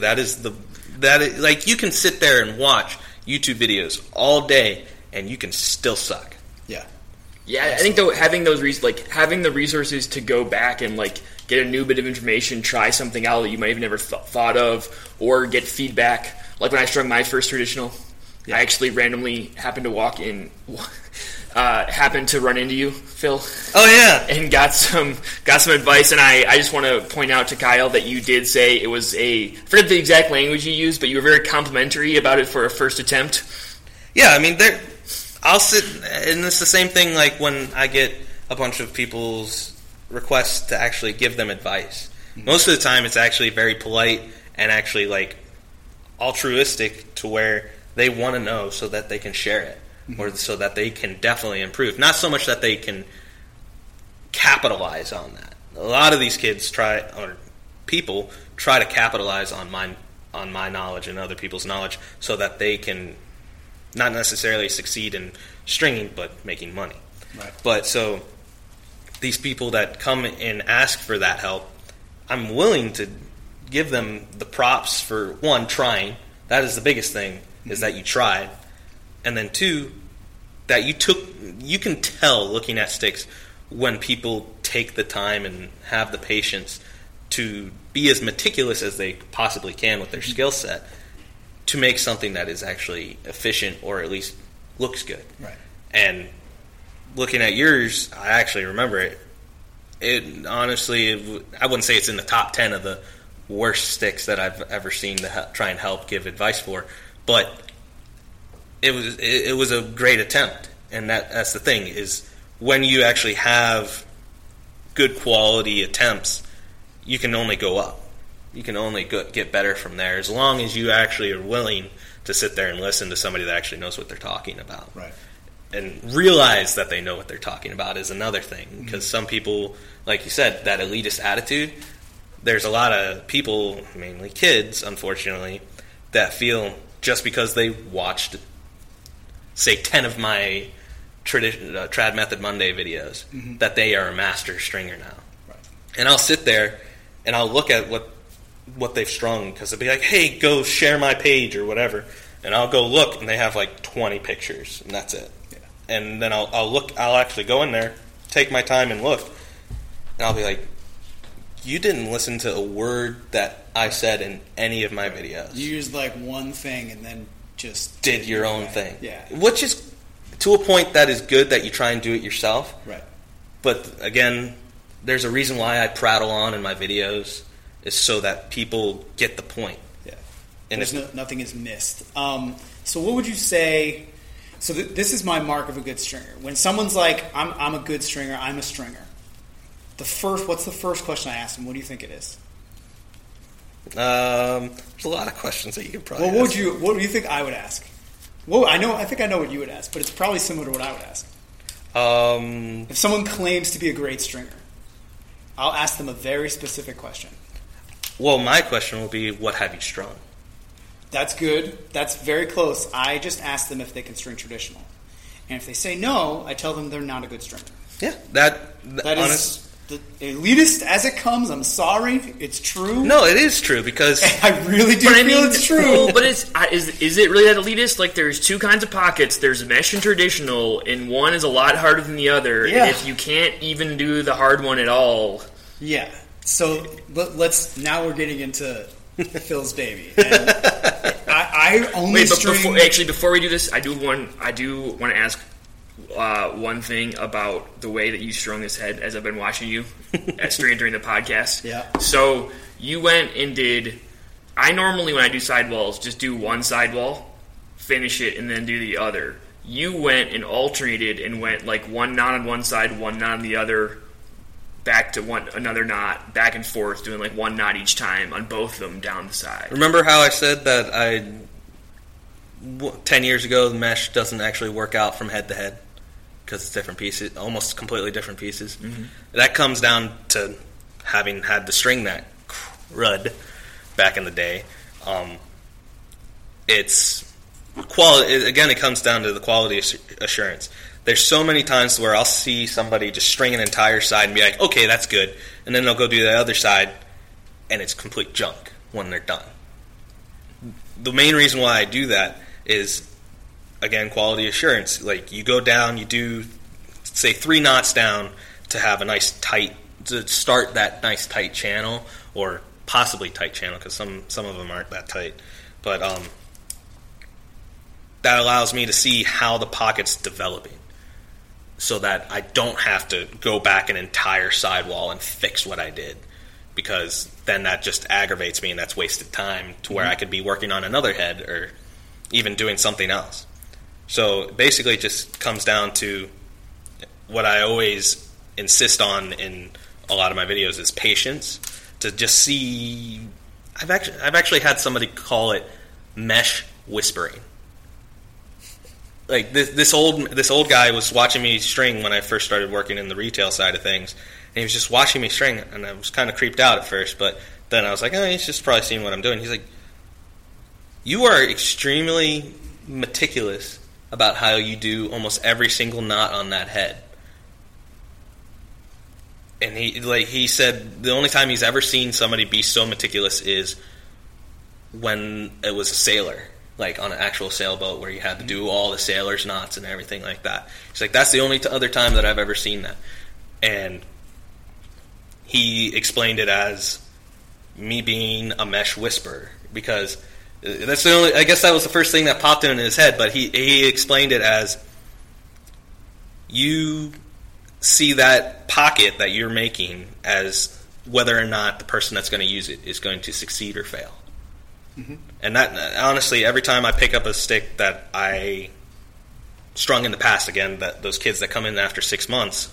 like you can sit there and watch YouTube videos all day, and you can still suck. Yeah, I think though having having the resources to go back and like get a new bit of information, try something out that you might have never thought of, or get feedback. Like when I strung my first traditional, I actually randomly happened to walk in. Happened to run into you, Phil. Oh yeah, and got some advice. And I just want to point out to Kyle that you did say it was I forget the exact language you used, but you were very complimentary about it for a first attempt. Yeah, I mean, I'll sit, and it's the same thing. Like when I get a bunch of people's requests to actually give them advice. Mm-hmm. Most of the time, it's actually very polite and actually like altruistic to where they want to know so that they can share it. Or so that they can definitely improve. Not so much that they can capitalize on that. A lot of these kids people try to capitalize on my knowledge and other people's knowledge so that they can not necessarily succeed in stringing, but making money. Right. But so these people that come and ask for that help, I'm willing to give them the props for, one, trying. That is the biggest thing, is that you tried. And then two, that you can tell looking at sticks when people take the time and have the patience to be as meticulous as they possibly can with their skill set to make something that is actually efficient or at least looks good. Right. And looking at yours, I actually remember it. It honestly, I wouldn't say it's in the top 10 of the worst sticks that I've ever seen to try and help give advice for, but it was a great attempt, and that's the thing, is when you actually have good quality attempts, you can only go up. You can only get better from there as long as you actually are willing to sit there and listen to somebody that actually knows what they're talking about. Right. And realize that they know what they're talking about is another thing, because some people, like you said, that elitist attitude, there's a lot of people, mainly kids, unfortunately, that feel just because they watched, say, 10 of my Trad Method Monday videos, that they are a master stringer now. Right. And I'll sit there and I'll look at what they've strung, because they'll be like, hey, go share my page or whatever. And I'll go look, and they have like 20 pictures, and that's it. Yeah. And then I'll actually go in there, take my time and look, and I'll be like, you didn't listen to a word that I said in any of my videos. You used like one thing and then just did your own thing. Yeah. Which is, to a point, that is good that you try and do it yourself. Right. But again, there's a reason why I prattle on in my videos, is so that people get the point. Yeah. And nothing is missed. So what would you say? So this is my mark of a good stringer. When someone's like, I'm a good stringer, I'm a stringer. What's the first question I asked him? What do you think it is? There's a lot of questions that you could probably. Well, what do you think I would ask? Well, I think I know what you would ask, but it's probably similar to what I would ask. If someone claims to be a great stringer, I'll ask them a very specific question. Well, my question will be, what have you strung? That's good. That's very close. I just ask them if they can string traditional. And if they say no, I tell them they're not a good stringer. Yeah, that is the elitist as it comes. I'm sorry. It's true. No, it is true because I really do feel it's true. But is it really that elitist? Like, there's two kinds of pockets. There's mesh and traditional, and one is a lot harder than the other. Yeah. And if you can't even do the hard one at all... Yeah. So now we're getting into Phil's baby. And I only before we do this, I do want to ask one thing about the way that you strung this head as I've been watching you at string during the podcast. Yeah. So you went and did. I normally, when I do sidewalls, just do one sidewall, finish it, and then do the other. You went and alternated and went like one knot on one side, one knot on the other, back to another knot, back and forth, doing like one knot each time on both of them down the side. Remember how I said that 10 years ago the mesh doesn't actually work out from head to head because it's different pieces, almost completely different pieces. Mm-hmm. That comes down to having had to string that crud back in the day. It's quality. Again, it comes down to the quality assurance. There's so many times where I'll see somebody just string an entire side and be like, okay, that's good. And then they'll go do the other side, and it's complete junk when they're done. The main reason why I do that is, again, quality assurance. Like, you go down, you do, say, 3 knots down to have a nice tight, to start that nice tight channel, or possibly tight channel, because some of them aren't that tight. But that allows me to see how the pocket's developing, so that I don't have to go back an entire sidewall and fix what I did, because then that just aggravates me and that's wasted time to where I could be working on another head or even doing something else. So basically it just comes down to what I always insist on in a lot of my videos is patience, to just see. I've actually had somebody call it mesh whispering. Like this old guy was watching me string when I first started working in the retail side of things, and he was just watching me string, and I was kind of creeped out at first, but then I was like, he's just probably seeing what I'm doing. He's like, you are extremely meticulous about how you do almost every single knot on that head. And he said the only time he's ever seen somebody be so meticulous is when it was a sailor. Like on an actual sailboat where you had to do all the sailor's knots and everything like that. He's like, that's the only other time that I've ever seen that. And he explained it as me being a mesh whisperer, because that's the only. I guess that was the first thing that popped in his head. But he explained it as, you see that pocket that you're making as whether or not the person that's going to use it is going to succeed or fail. Mm-hmm. And that, honestly, every time I pick up a stick that I strung in the past, again, that those kids that come in after 6 months,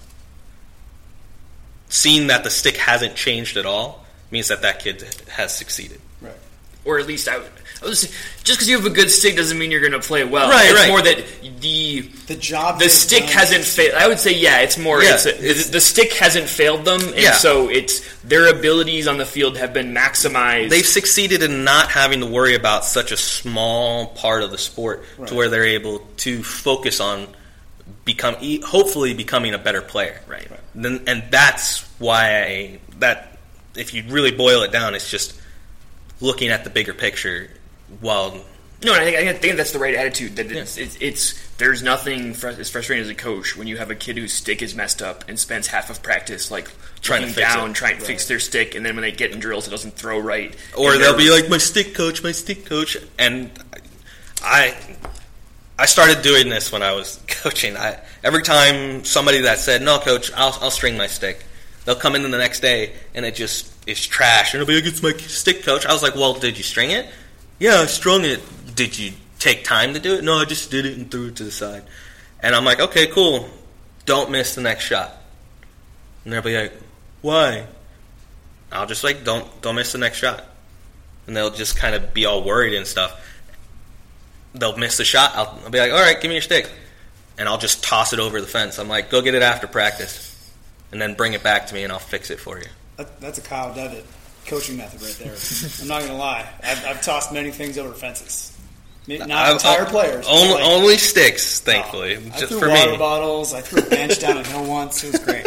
seeing that the stick hasn't changed at all means that kid has succeeded. Right. Or at least just because you have a good stick doesn't mean you're going to play well. Right, it's more that the stick hasn't failed. I would say, it's more. Yeah. The stick hasn't failed them, and so it's their abilities on the field have been maximized. They've succeeded in not having to worry about such a small part of the sport, to where they're able to focus on hopefully becoming a better player. Right. And that's why if you really boil it down, it's just looking at the bigger picture. No, I think that's the right attitude. That there's nothing as frustrating as a coach when you have a kid whose stick is messed up and spends half of practice trying to fix their stick, and then when they get in drills, it doesn't throw right. Or they'll be like, my stick coach. And I started doing this when I was coaching. Every time somebody that said, no, coach, I'll string my stick, they'll come in the next day and it's trash. And it'll be like, it's my stick, coach. I was like, well, did you string it? Yeah, I strung it. Did you take time to do it? No, I just did it and threw it to the side. And I'm like, okay, cool. Don't miss the next shot. And they'll be like, Why? I'll just like, don't miss the next shot. And they'll just kind of be all worried and stuff. They'll miss the shot. I'll be like, all right, give me your stick. And I'll just toss it over the fence. I'm like, go get it after practice. And then bring it back to me and I'll fix it for you. That's a Kyle Devitt coaching method right there. I'm not going to lie. I've tossed many things over fences. Not entire players. Only sticks, thankfully. I just threw for water me. bottles. I threw a bench down a hill once. It was great.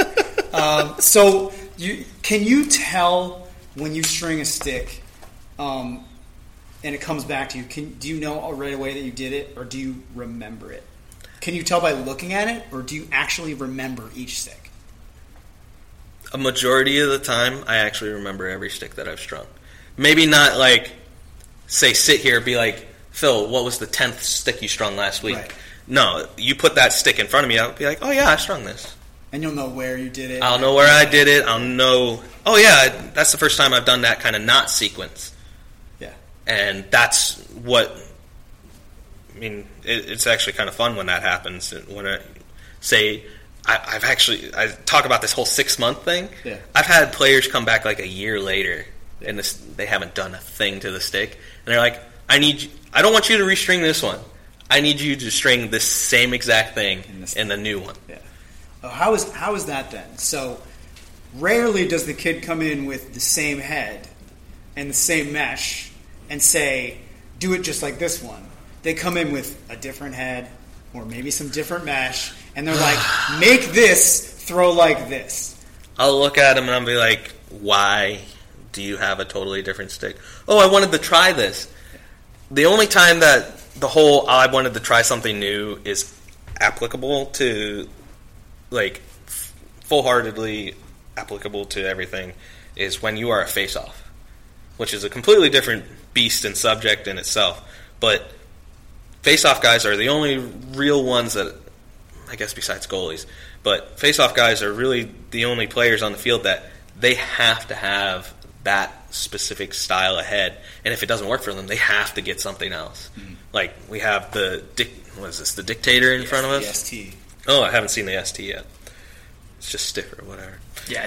So can you tell when you string a stick and it comes back to you? Do you know right away that you did it, or do you remember it? Can you tell by looking at it, or do you actually remember each stick? A majority of the time, I actually remember every stick that I've strung. Maybe not like, say, sit here and be like, Phil, what was the 10th stick you strung last week? Right. No, you put that stick in front of me, I'll be like, oh yeah, I strung this. And you'll know where you did it. I'll know where I did it. I'll know, oh yeah, that's the first time I've done that kind of knot sequence. Yeah. And that's what, I mean, it's actually kind of fun when that happens. When I say, I talk about this whole 6-month thing. Yeah. I've had players come back like a year later, and they haven't done a thing to the stick, and they're like, I don't want you to restring this one. I need you to string this same exact thing in the new one. Yeah. How is that then? So rarely does the kid come in with the same head and the same mesh and say, do it just like this one. They come in with a different head or maybe some different mesh, and they're like, make this throw like this. I'll look at them and I'll be like, why do you have a totally different stick? Oh, I wanted to try this. The only time that the whole I wanted to try something new is applicable to, like, full-heartedly applicable to everything is when you are a face-off, which is a completely different beast and subject in itself. But face-off guys are the only real ones that, I guess besides goalies, but face-off guys are really the only players on the field that they have to have that specific style of head, and if it doesn't work for them, they have to get something else. Mm-hmm. Like, we have the Dictator in front of us? The ST. Oh, I haven't seen the ST yet. It's just stiff or whatever. Yeah,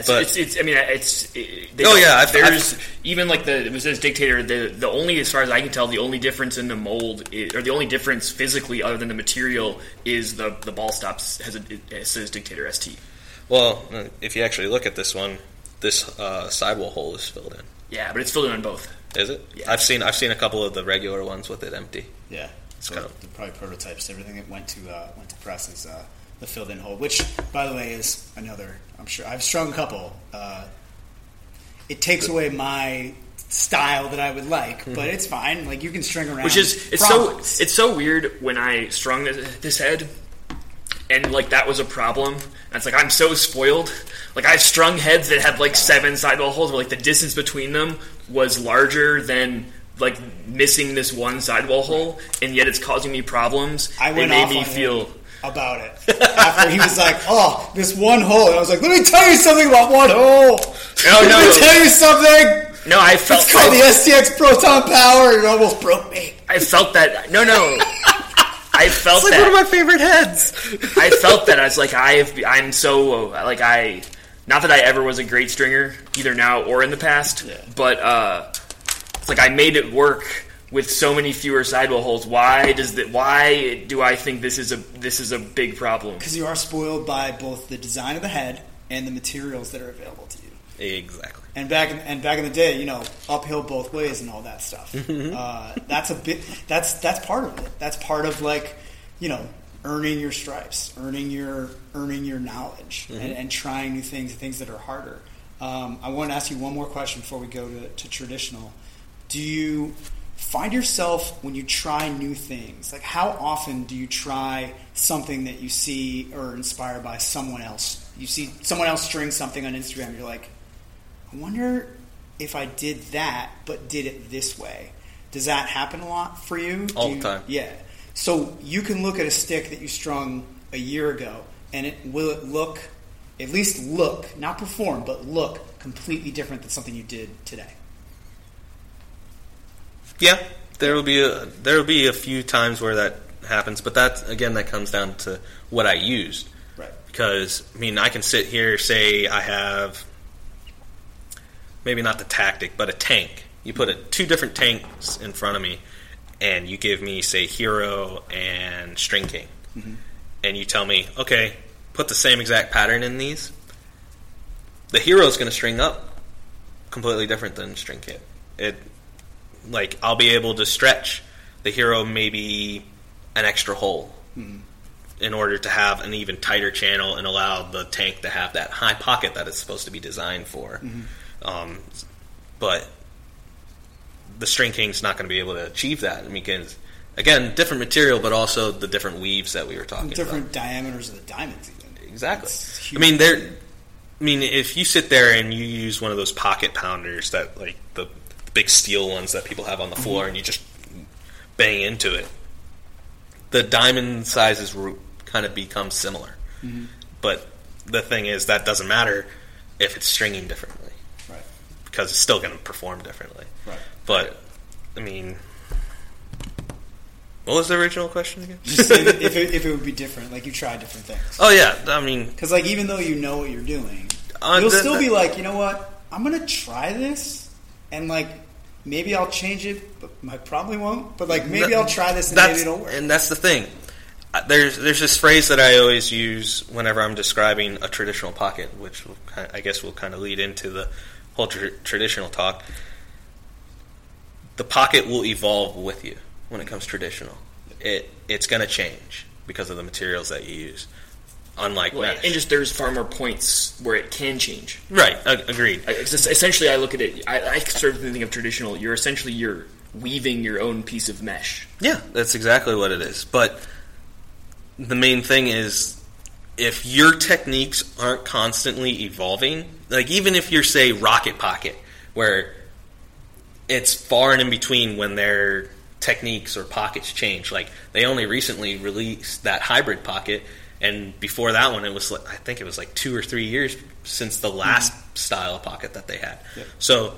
even like it says Dictator. The only, as far as I can tell, the only difference in the mold or the only difference physically, other than the material, is the ball stops it says Dictator ST. Well, if you actually look at this one, this sidewall hole is filled in. Yeah, but it's filled in on both. Is it? Yeah. I've seen a couple of the regular ones with it empty. Yeah, so they're probably prototypes. Everything that went to press is the filled-in hole, which, by the way, is another. I'm sure I've strung a couple. It takes away my style that I would like, but it's fine. Like, you can string around. Which is it's so weird when I strung this head, and like that was a problem. And it's like I'm so spoiled. Like, I've strung heads that had like 7 sidewall holes, where like the distance between them was larger than like missing this one sidewall hole, and yet it's causing me problems. I went it made off me on feel him about it after he was like, "Oh, this one hole," and I was like, "Let me tell you something about one hole. Let me tell you something." No, I felt it's called the STX Proton Power, and it almost broke me. I felt that. No. I felt it's like that. One of my favorite heads. I felt that. I was like, I'm so like not that I ever was a great stringer, either now or in the past, but it's like I made it work with so many fewer sidewall holes. Why do I think this is a big problem? Because you are spoiled by both the design of the head and the materials that are available to you. Exactly. And back in the day, uphill both ways and all that stuff. That's a bit. That's part of it. That's part of earning your stripes, earning your knowledge, and trying new things that are harder. I want to ask you one more question before we go to traditional. Do you find yourself, when you try new things, like how often do you try something that you see or inspired by someone else? You see someone else string something on Instagram, you're like, I wonder if I did that but did it this way. Does that happen a lot for you? All the time. Yeah. So you can look at a stick that you strung a year ago, and will it look, at least look, not perform, but look completely different than something you did today? Yeah, there will be a few times where that happens, but that comes down to what I used. Right. Because I can sit here, say I have maybe not the tactic, but a tank. You put two different tanks in front of me, and you give me, say, Hero and String King. And you tell me, okay, put the same exact pattern in these. The Hero's going to string up completely different than String King. I'll be able to stretch the Hero maybe an extra hole in order to have an even tighter channel and allow the tank to have that high pocket that it's supposed to be designed for. But the String King's not going to be able to achieve that because, again, different material, but also the different weaves that we were talking about. Different diameters of the diamonds, even. Exactly. If you sit there and you use one of those pocket pounders that, like, the big steel ones that people have on the floor, and you just bang into it, the diamond sizes kind of become similar. But the thing is, that doesn't matter if it's stringing differently. Right. Because it's still going to perform differently. Right. But, what was the original question again? Just if it would be different, like you tried different things. Oh, yeah. Because, like, even though you know what you're doing, you'll still be like, you know what? I'm going to try this, and, like, maybe I'll change it, but I probably won't. But, like, maybe I'll try this and maybe it'll work. And that's the thing. There's this phrase that I always use whenever I'm describing a traditional pocket, which I guess will kind of lead into the whole traditional talk. The pocket will evolve with you when it comes traditional. It's going to change because of the materials that you use. Unlike mesh. And just there's far more points where it can change. Right, agreed. Essentially, I look at it, I sort of think of traditional, you're weaving your own piece of mesh. Yeah, that's exactly what it is. But the main thing is, if your techniques aren't constantly evolving, like even if you're, say, Rocket Pocket, where it's far and in between when their techniques or pockets change. Like, they only recently released that hybrid pocket, and before that one, I think it was like 2 or 3 years since the last style of pocket that they had. Yep. So,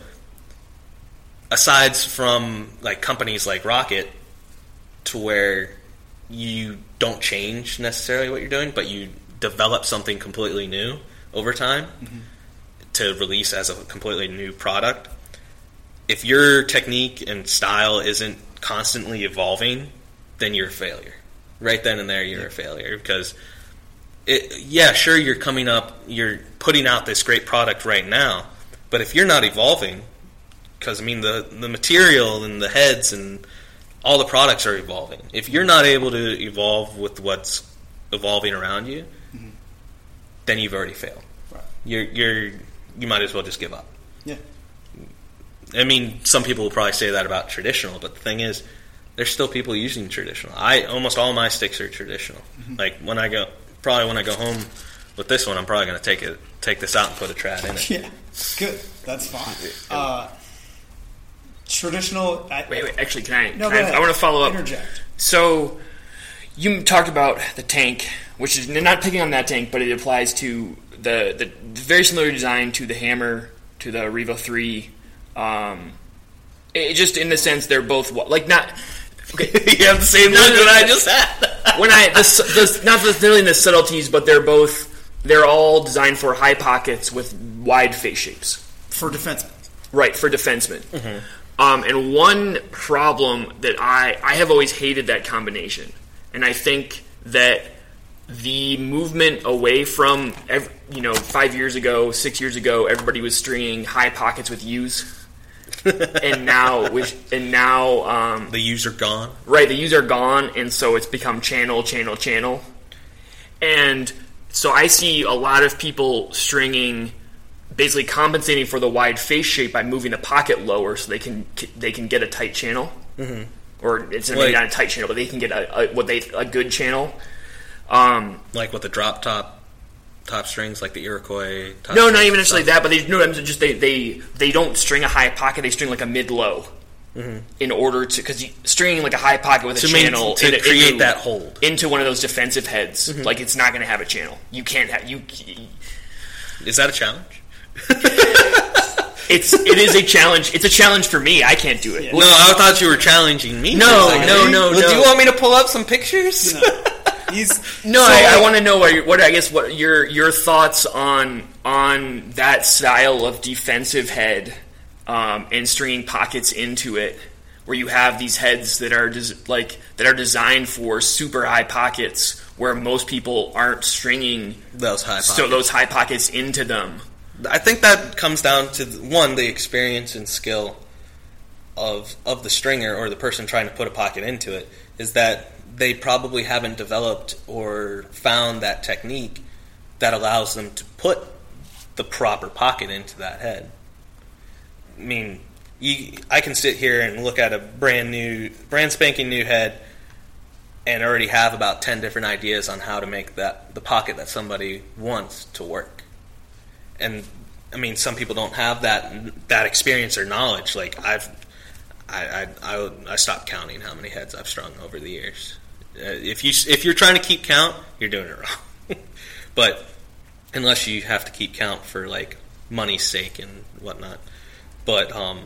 aside from like companies like Rocket, to where you don't change necessarily what you're doing, but you develop something completely new over time to release as a completely new product. If your technique and style isn't constantly evolving, then you're a failure. Right then and there, you're a failure. Because, sure, you're putting out this great product right now, but if you're not evolving, because, the material and the heads and all the products are evolving. If you're not able to evolve with what's evolving around you, then you've already failed. Right. You might as well just give up. Yeah. Some people will probably say that about traditional, but the thing is, there's still people using traditional. Almost all my sticks are traditional. Like when I go home with this one, I'm probably going to take this out and put a trad in it. Yeah, good. That's fine. Traditional. Wait. Actually, can I? No, go ahead. I want to follow up. Interject. So, you talked about the tank, which is not picking on that tank, but it applies to the very similar design to the Hammer, to the Revo 3. It just in the sense they're both not. Okay, you have the same look that I just had. Not necessarily in the subtleties, but they're all designed for high pockets with wide face shapes for defensemen. Right, for defensemen. And one problem that I have always hated that combination, and I think that the movement away from 5 years ago, 6 years ago, everybody was stringing high pockets with U's. and now the U's are gone. Right, the U's are gone, and so it's become channel. And so I see a lot of people stringing, basically compensating for the wide face shape by moving the pocket lower so they can get a tight channel. Or it's maybe not a tight channel, but they can get a good channel. Like with the drop top strings, like the Iroquois. No, not even necessarily that, but they don't string a high pocket; they string like a mid-low, in order to, because stringing like a high pocket with a channel to create that hold into one of those defensive heads, like it's not going to have a channel. You can't have you. Is that a challenge? It is a challenge. It's a challenge for me. I can't do it. Yeah. No, I thought you were challenging me. No. Do you want me to pull up some pictures? No. I want to know what your thoughts on that style of defensive head and stringing pockets into it, where you have these heads that are designed for super high pockets, where most people aren't stringing those high pockets into them. I think that comes down to the experience and skill of the stringer or the person trying to put a pocket into it, is that they probably haven't developed or found that technique that allows them to put the proper pocket into that head. I mean, I can sit here and look at a brand spanking new head and already have about 10 different ideas on how to make the pocket that somebody wants to work. And I mean, some people don't have that experience or knowledge. Like I stopped counting how many heads I've strung over the years. If you're trying to keep count, you're doing it wrong. But unless you have to keep count for like money's sake and whatnot. But I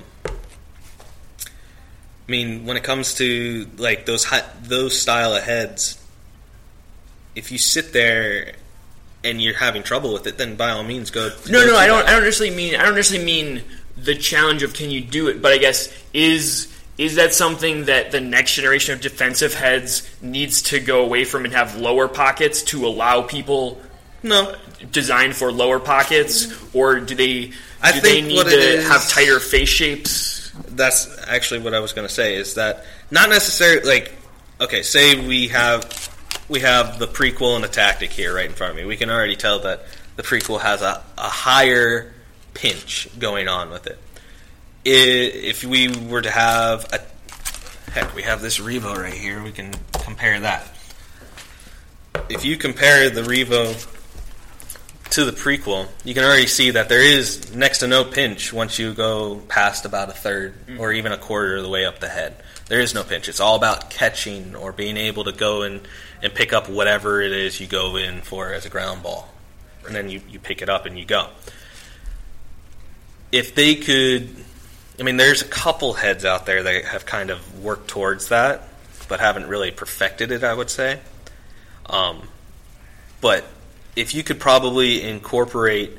mean, when it comes to like those style of heads, if you sit there and you're having trouble with it, then by all means go. No, I don't necessarily mean the challenge of can you do it, but I guess is that something that the next generation of defensive heads needs to go away from and have lower pockets to allow people designed for lower pockets, or do they need to have tighter face shapes? That's actually what I was going to say, is that not necessarily like, okay, say we have the prequel and the tactic here right in front of me. We can already tell that the prequel has a higher pinch going on with it. If we were to have we have this Revo right here, we can compare that. If you compare the Revo to the prequel, you can already see that there is next to no pinch once you go past about a third or even a quarter of the way up the head. There is no pinch. It's all about catching or being able to go and pick up whatever it is you go in for as a ground ball. And then you pick it up and you go. If they could... I mean, there's a couple heads out there that have kind of worked towards that, but haven't really perfected it, I would say. But if you could probably incorporate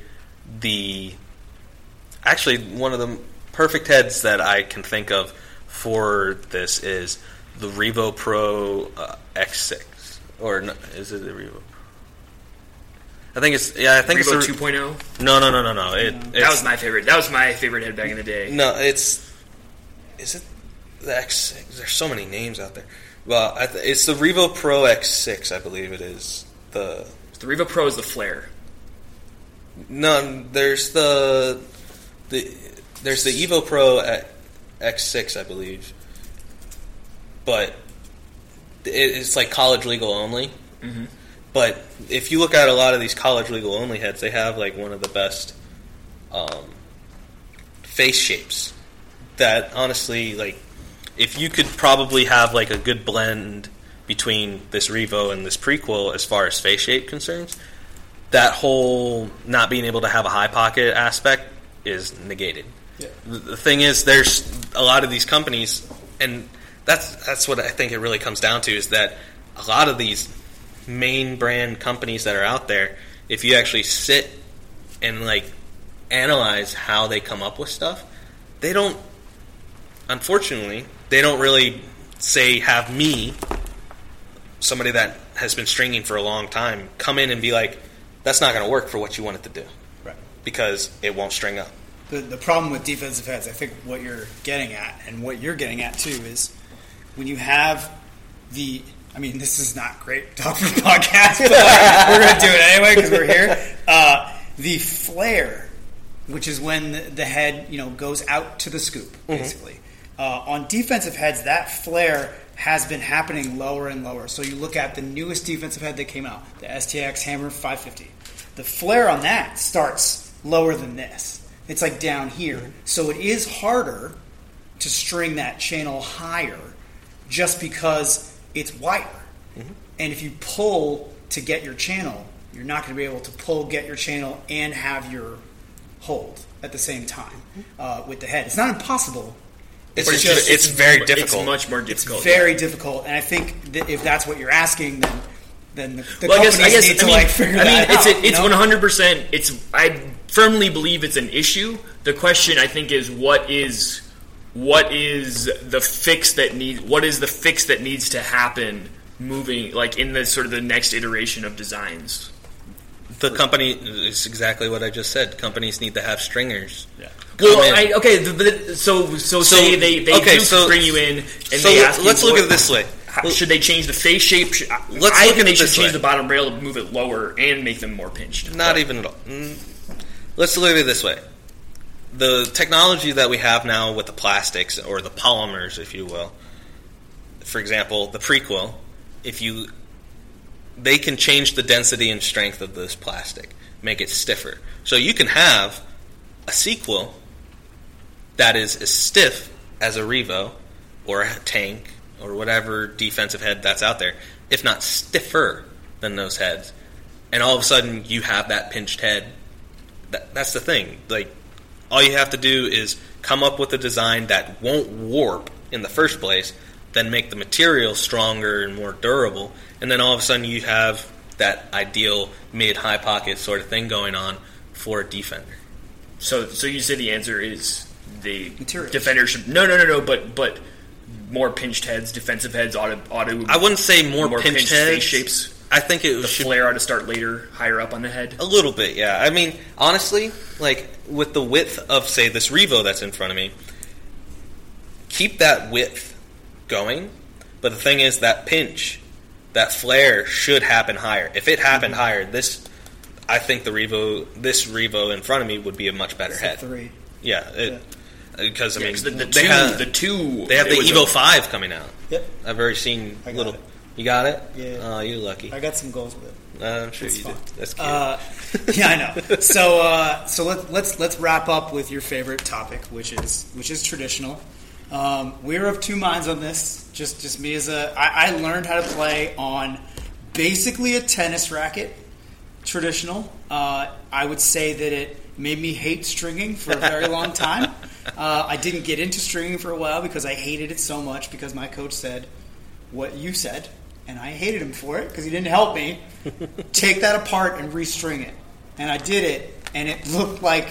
actually, one of the perfect heads that I can think of for this is the Revo Pro X6. Or, no, is it the Revo? I think it's Revo 2.0? No. That was my favorite. That was my favorite head back in the day. No, is it the X6? There's so many names out there. Well, it's the Revo Pro X6, I believe it is. The Revo Pro is the flare. No, there's the Evo Pro X6, I believe. But it's like college legal only. Mm-hmm. But if you look at a lot of these college legal only heads, they have like one of the best face shapes. That honestly, like, if you could probably have like a good blend between this Revo and this prequel as far as face shape concerns, that whole not being able to have a high pocket aspect is negated. Yeah. The thing is, there's a lot of these companies, and that's what I think it really comes down to, is that a lot of these main brand companies that are out there, if you actually sit and like analyze how they come up with stuff, they don't really say have me, somebody that has been stringing for a long time, come in and be like, that's not going to work for what you want it to do. Right. Because it won't string up. The problem with defensive heads, I think what you're getting at, and what you're getting at too, is when you have this is not great talk for the podcast, but we're going to do it anyway because we're here. The flare, which is when the head goes out to the scoop, basically. On defensive heads, that flare has been happening lower and lower. So you look at the newest defensive head that came out, the STX Hammer 550. The flare on that starts lower than this. It's like down here. So it is harder to string that channel higher just because it's wider. Mm-hmm. And if you pull to get your channel, you're not going to be able to get your channel and have your hold at the same time with the head. It's not impossible. It's very difficult. It's much more difficult. It's very difficult. And I think that if that's what you're asking, then then the Well, I companies guess need to figure that out. It's 100%. I firmly believe it's an issue. The question, I think, is what is the fix that needs to happen moving in the sort of the next iteration of designs. The company is exactly what I just said. Companies need to have stringers. Yeah. Say they bring you in and they ask you. Let's look at it this way. Should they change the face shape? I think they should change the bottom rail to move it lower and make them more pinched. Not even at all. Let's look at it this way. The technology that we have now with the plastics or the polymers, if you will, for example, the Prequel, they can change the density and strength of this plastic, make it stiffer. So you can have a Sequel that is as stiff as a Revo or a Tank or whatever defensive head that's out there, if not stiffer than those heads. And all of a sudden you have that pinched head. That's the thing. All you have to do is come up with a design that won't warp in the first place, then make the material stronger and more durable, and then all of a sudden you have that ideal mid-high pocket sort of thing going on for a defender. So you say the answer is the Materials. Defender should but more pinched heads, defensive heads ought to. I wouldn't say more pinched heads. Face shapes. I think The flare ought to start later, higher up on the head. A little bit, yeah. I mean, honestly, with the width of, say, this Revo that's in front of me, keep that width going, but the thing is that pinch, that flare should happen higher. If it happened higher, I think this Revo in front of me would be a much better head. 3. Yeah, because they have the Evo Evo 5 coming out. Yep. I've already seen it. You got it? Yeah. Oh, you're lucky. I got some goals with it. I'm sure It's you fun. did. That's cute. Yeah, I know. So let's wrap up with your favorite topic, which is traditional. We're of two minds on this. Just me I learned how to play on basically a tennis racket, traditional. I would say that it made me hate stringing for a very long time. I didn't get into stringing for a while because I hated it so much because my coach said what you said, and I hated him for it because he didn't help me take that apart and restring it. And I did it, and it looked like,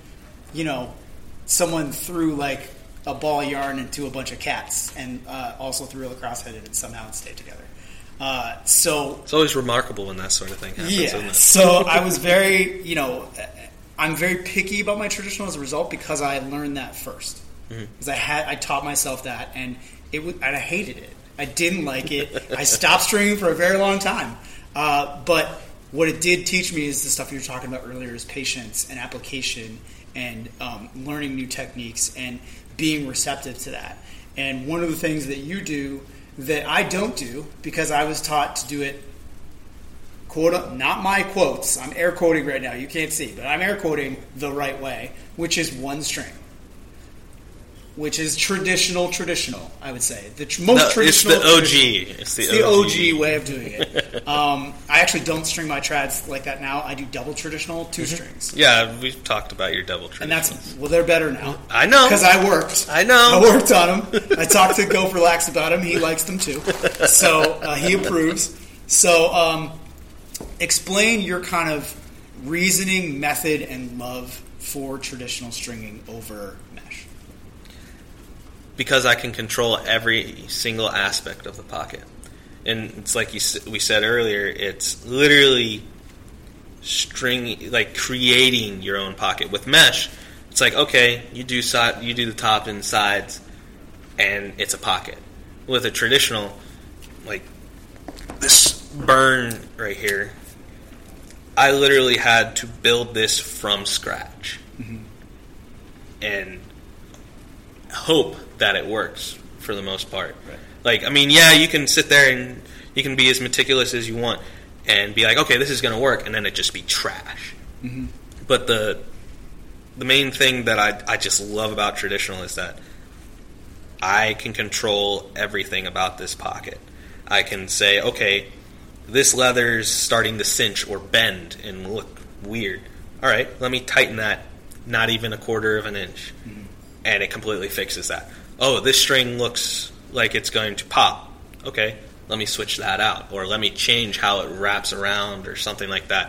someone threw a ball of yarn into a bunch of cats, and also threw a lacrosse head in it, and somehow it stayed together. So it's always remarkable when that sort of thing happens. Yeah. Isn't it? So I was very, I'm very picky about my traditional as a result because I learned that first. Because I taught myself that, and I hated it. I didn't like it. I stopped stringing for a very long time. But what it did teach me is the stuff you were talking about earlier, is patience and application and learning new techniques and being receptive to that. And one of the things that you do that I don't do, because I was taught to do it, not my quotes, I'm air quoting right now, you can't see, but I'm air quoting the right way, which is one string. Which is traditional, I would say. Traditional. It's the OG. It's the OG way of doing it. I actually don't string my trads like that now. I do double traditional, 2 strings. Yeah, we've talked about your double traditional. And they're better now. I know. Because I worked. I know. I worked on them. I talked to Gopher Lax about them. He likes them too. So he approves. So explain your kind of reasoning, method, and love for traditional stringing over mesh. Because I can control every single aspect of the pocket. And it's like we said earlier, it's literally creating your own pocket. With mesh, it's like, okay, you do the top and sides, and it's a pocket. With a traditional, this burn right here, I literally had to build this from scratch. And hope that it works for the most part. Right. You can sit there and you can be as meticulous as you want and be like, okay, this is going to work, and then it just be trash. But the main thing that I just love about traditional is that I can control everything about this pocket. I can say, okay, this leather's starting to cinch or bend and look weird. All right, let me tighten that not even 1/4 of an inch. And it completely fixes that. Oh, this string looks like it's going to pop. Okay, let me switch that out, or let me change how it wraps around, or something like that.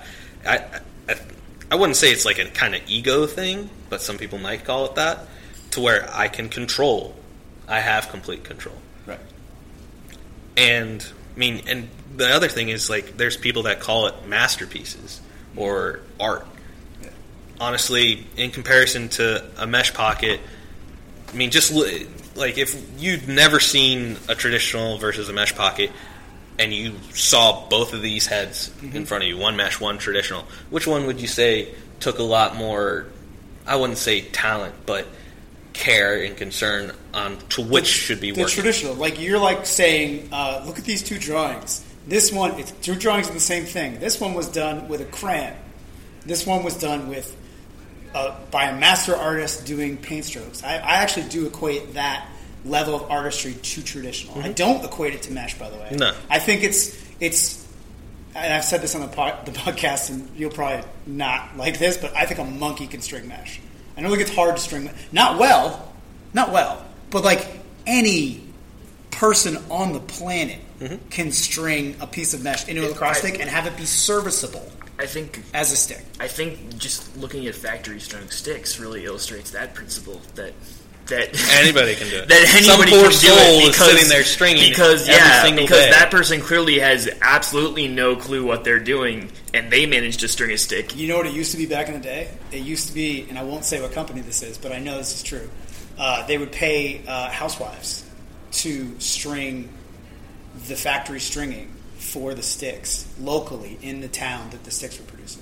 I wouldn't say it's like a kind of ego thing, but some people might call it that, to where I can control. I have complete control. Right. And I mean, and the other thing is, like, there's people that call it masterpieces or art. Yeah. Honestly, in comparison to a mesh pocket, I mean, just like if you'd never seen a traditional versus a mesh pocket, and you saw both of these heads in front of you, one mesh, one traditional, which one would you say took a lot more, I wouldn't say talent, but care and concern on to which should be working? The traditional. Like, you're like saying, look at these two drawings. This one, it's two drawings of the same thing. This one was done with a crayon. This one was done with by a master artist doing paint strokes. I actually do equate that level of artistry to traditional. I don't equate it to mesh, by the way. No. I think it's and I've said this on the podcast, and you'll probably not like this, but I think a monkey can string mesh. I know it gets hard to string mesh. Not well, but like any person on the planet can string a piece of mesh into a lacrosse stick and have it be serviceable. I think as a stick. I think just looking at factory strung sticks really illustrates that principle that anybody can do it. That anybody Some poor can do soul it is sitting there stringing because every single day. that person clearly has absolutely no clue what they're doing, and they managed to string a stick. You know what it used to be back in the day? It used to be, and I won't say what company this is, but I know this is true. They would pay housewives to string the factory stringing for the sticks locally in the town that the sticks were producing.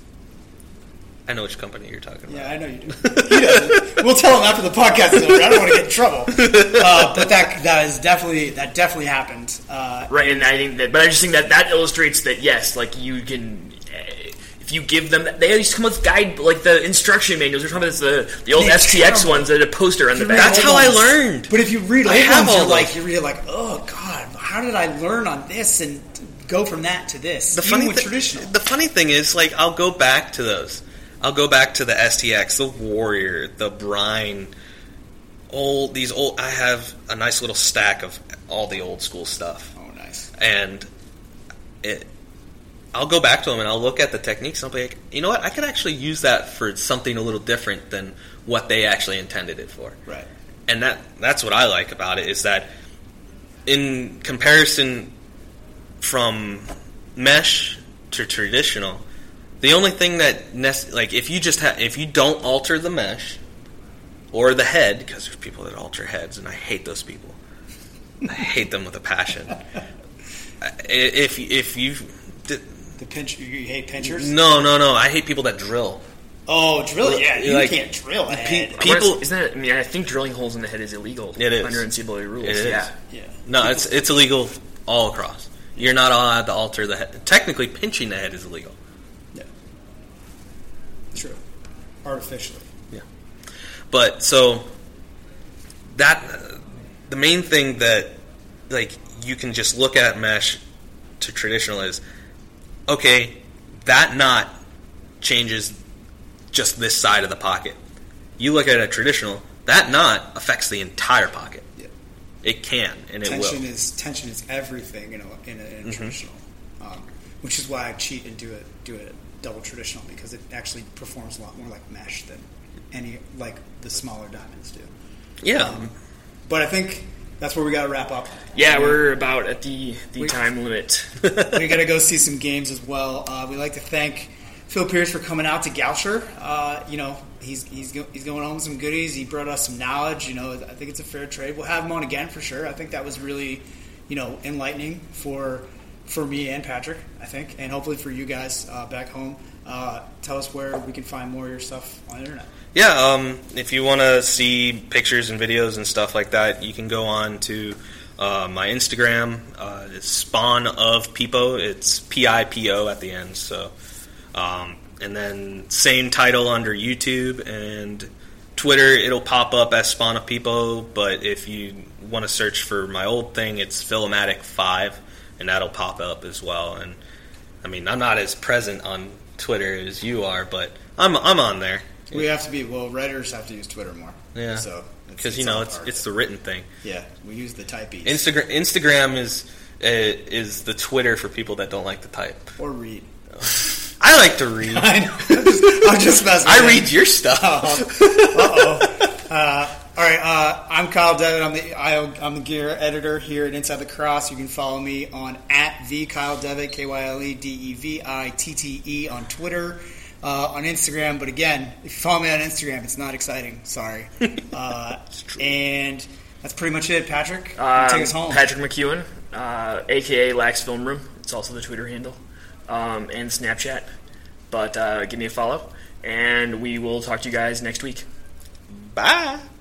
I know which company you're talking about. Yeah, I know you do. He doesn't. We'll tell him after the podcast is over. I don't want to get in trouble. But that definitely happened. Right, and I think but I just think that illustrates that, yes, like, you can. If you give them, they used to come with guide, like the instruction manuals. We're talking about the old STX ones that had a poster on the back. That's how I learned. But if you read I have all you're like, oh God, how did I learn on this and go from that to this? The funny thing is, like, I'll go back to those. I'll go back to the STX, the Warrior, the Brine, I have a nice little stack of all the old school stuff. Oh, nice. And I'll go back to them and I'll look at the techniques and I'll be like, you know what? I could actually use that for something a little different than what they actually intended it for. Right. And that's what I like about it, is that in comparison from mesh to traditional, the only thing that if you don't alter the mesh or the head, because there's people that alter heads, and I hate those people. I hate them with a passion. If you you hate pinchers? No. I hate people that drill. Oh, drill! Yeah, you like, can't drill a head. People, isn't it? I mean, I think drilling holes in the head is illegal. It is under NCAA rules. It is. Yeah. No, it's illegal all across. You're not allowed to alter the head. Technically, pinching the head is illegal. Yeah. True. Artificially. Yeah. But so that the main thing that, like, you can just look at mesh to traditional is, okay, that knot changes just this side of the pocket. You look at a traditional, that knot affects the entire pocket. Yeah. It can, and it will. Tension is everything in a traditional, which is why I cheat and do it double traditional, because it actually performs a lot more like mesh than like the smaller diamonds do. Yeah. But I think that's where we got to wrap up. Yeah, we're about at the time limit. We got to go see some games as well. We'd like to thank Phil Pierce for coming out to Goucher. He's going home with some goodies. He brought us some knowledge. I think it's a fair trade. We'll have him on again for sure. I think that was really, enlightening for me and Patrick, I think, and hopefully for you guys back home. Tell us where we can find more of your stuff on the internet. Yeah, if you want to see pictures and videos and stuff like that, you can go on to my Instagram. It's Spawn of Pipo. It's PIPO at the end. So, and then same title under YouTube and Twitter. It'll pop up as Spawn of Pipo. But if you want to search for my old thing, it's Philomatic5, and that'll pop up as well. And I mean, I'm not as present on Twitter as you are, but I'm on there. We have to be. Well, Redditors have to use Twitter more. Yeah, so because it's the written thing. Yeah, we use the typeys. Instagram is is the Twitter for people that don't like to type. Or read. I like to read. I'm just messing with I read your stuff. All right, I'm Kyle Devitt. I'm the gear editor here at Inside the Cross. You can follow me on @TheKyleDevitt, KyleDevitte on Twitter, on Instagram. But again, if you follow me on Instagram, it's not exciting. Sorry. And that's pretty much it. Patrick, take us home. Patrick McEwen, a.k.a. Lax Film Room. It's also the Twitter handle. And Snapchat. But give me a follow, and we will talk to you guys next week. Bye.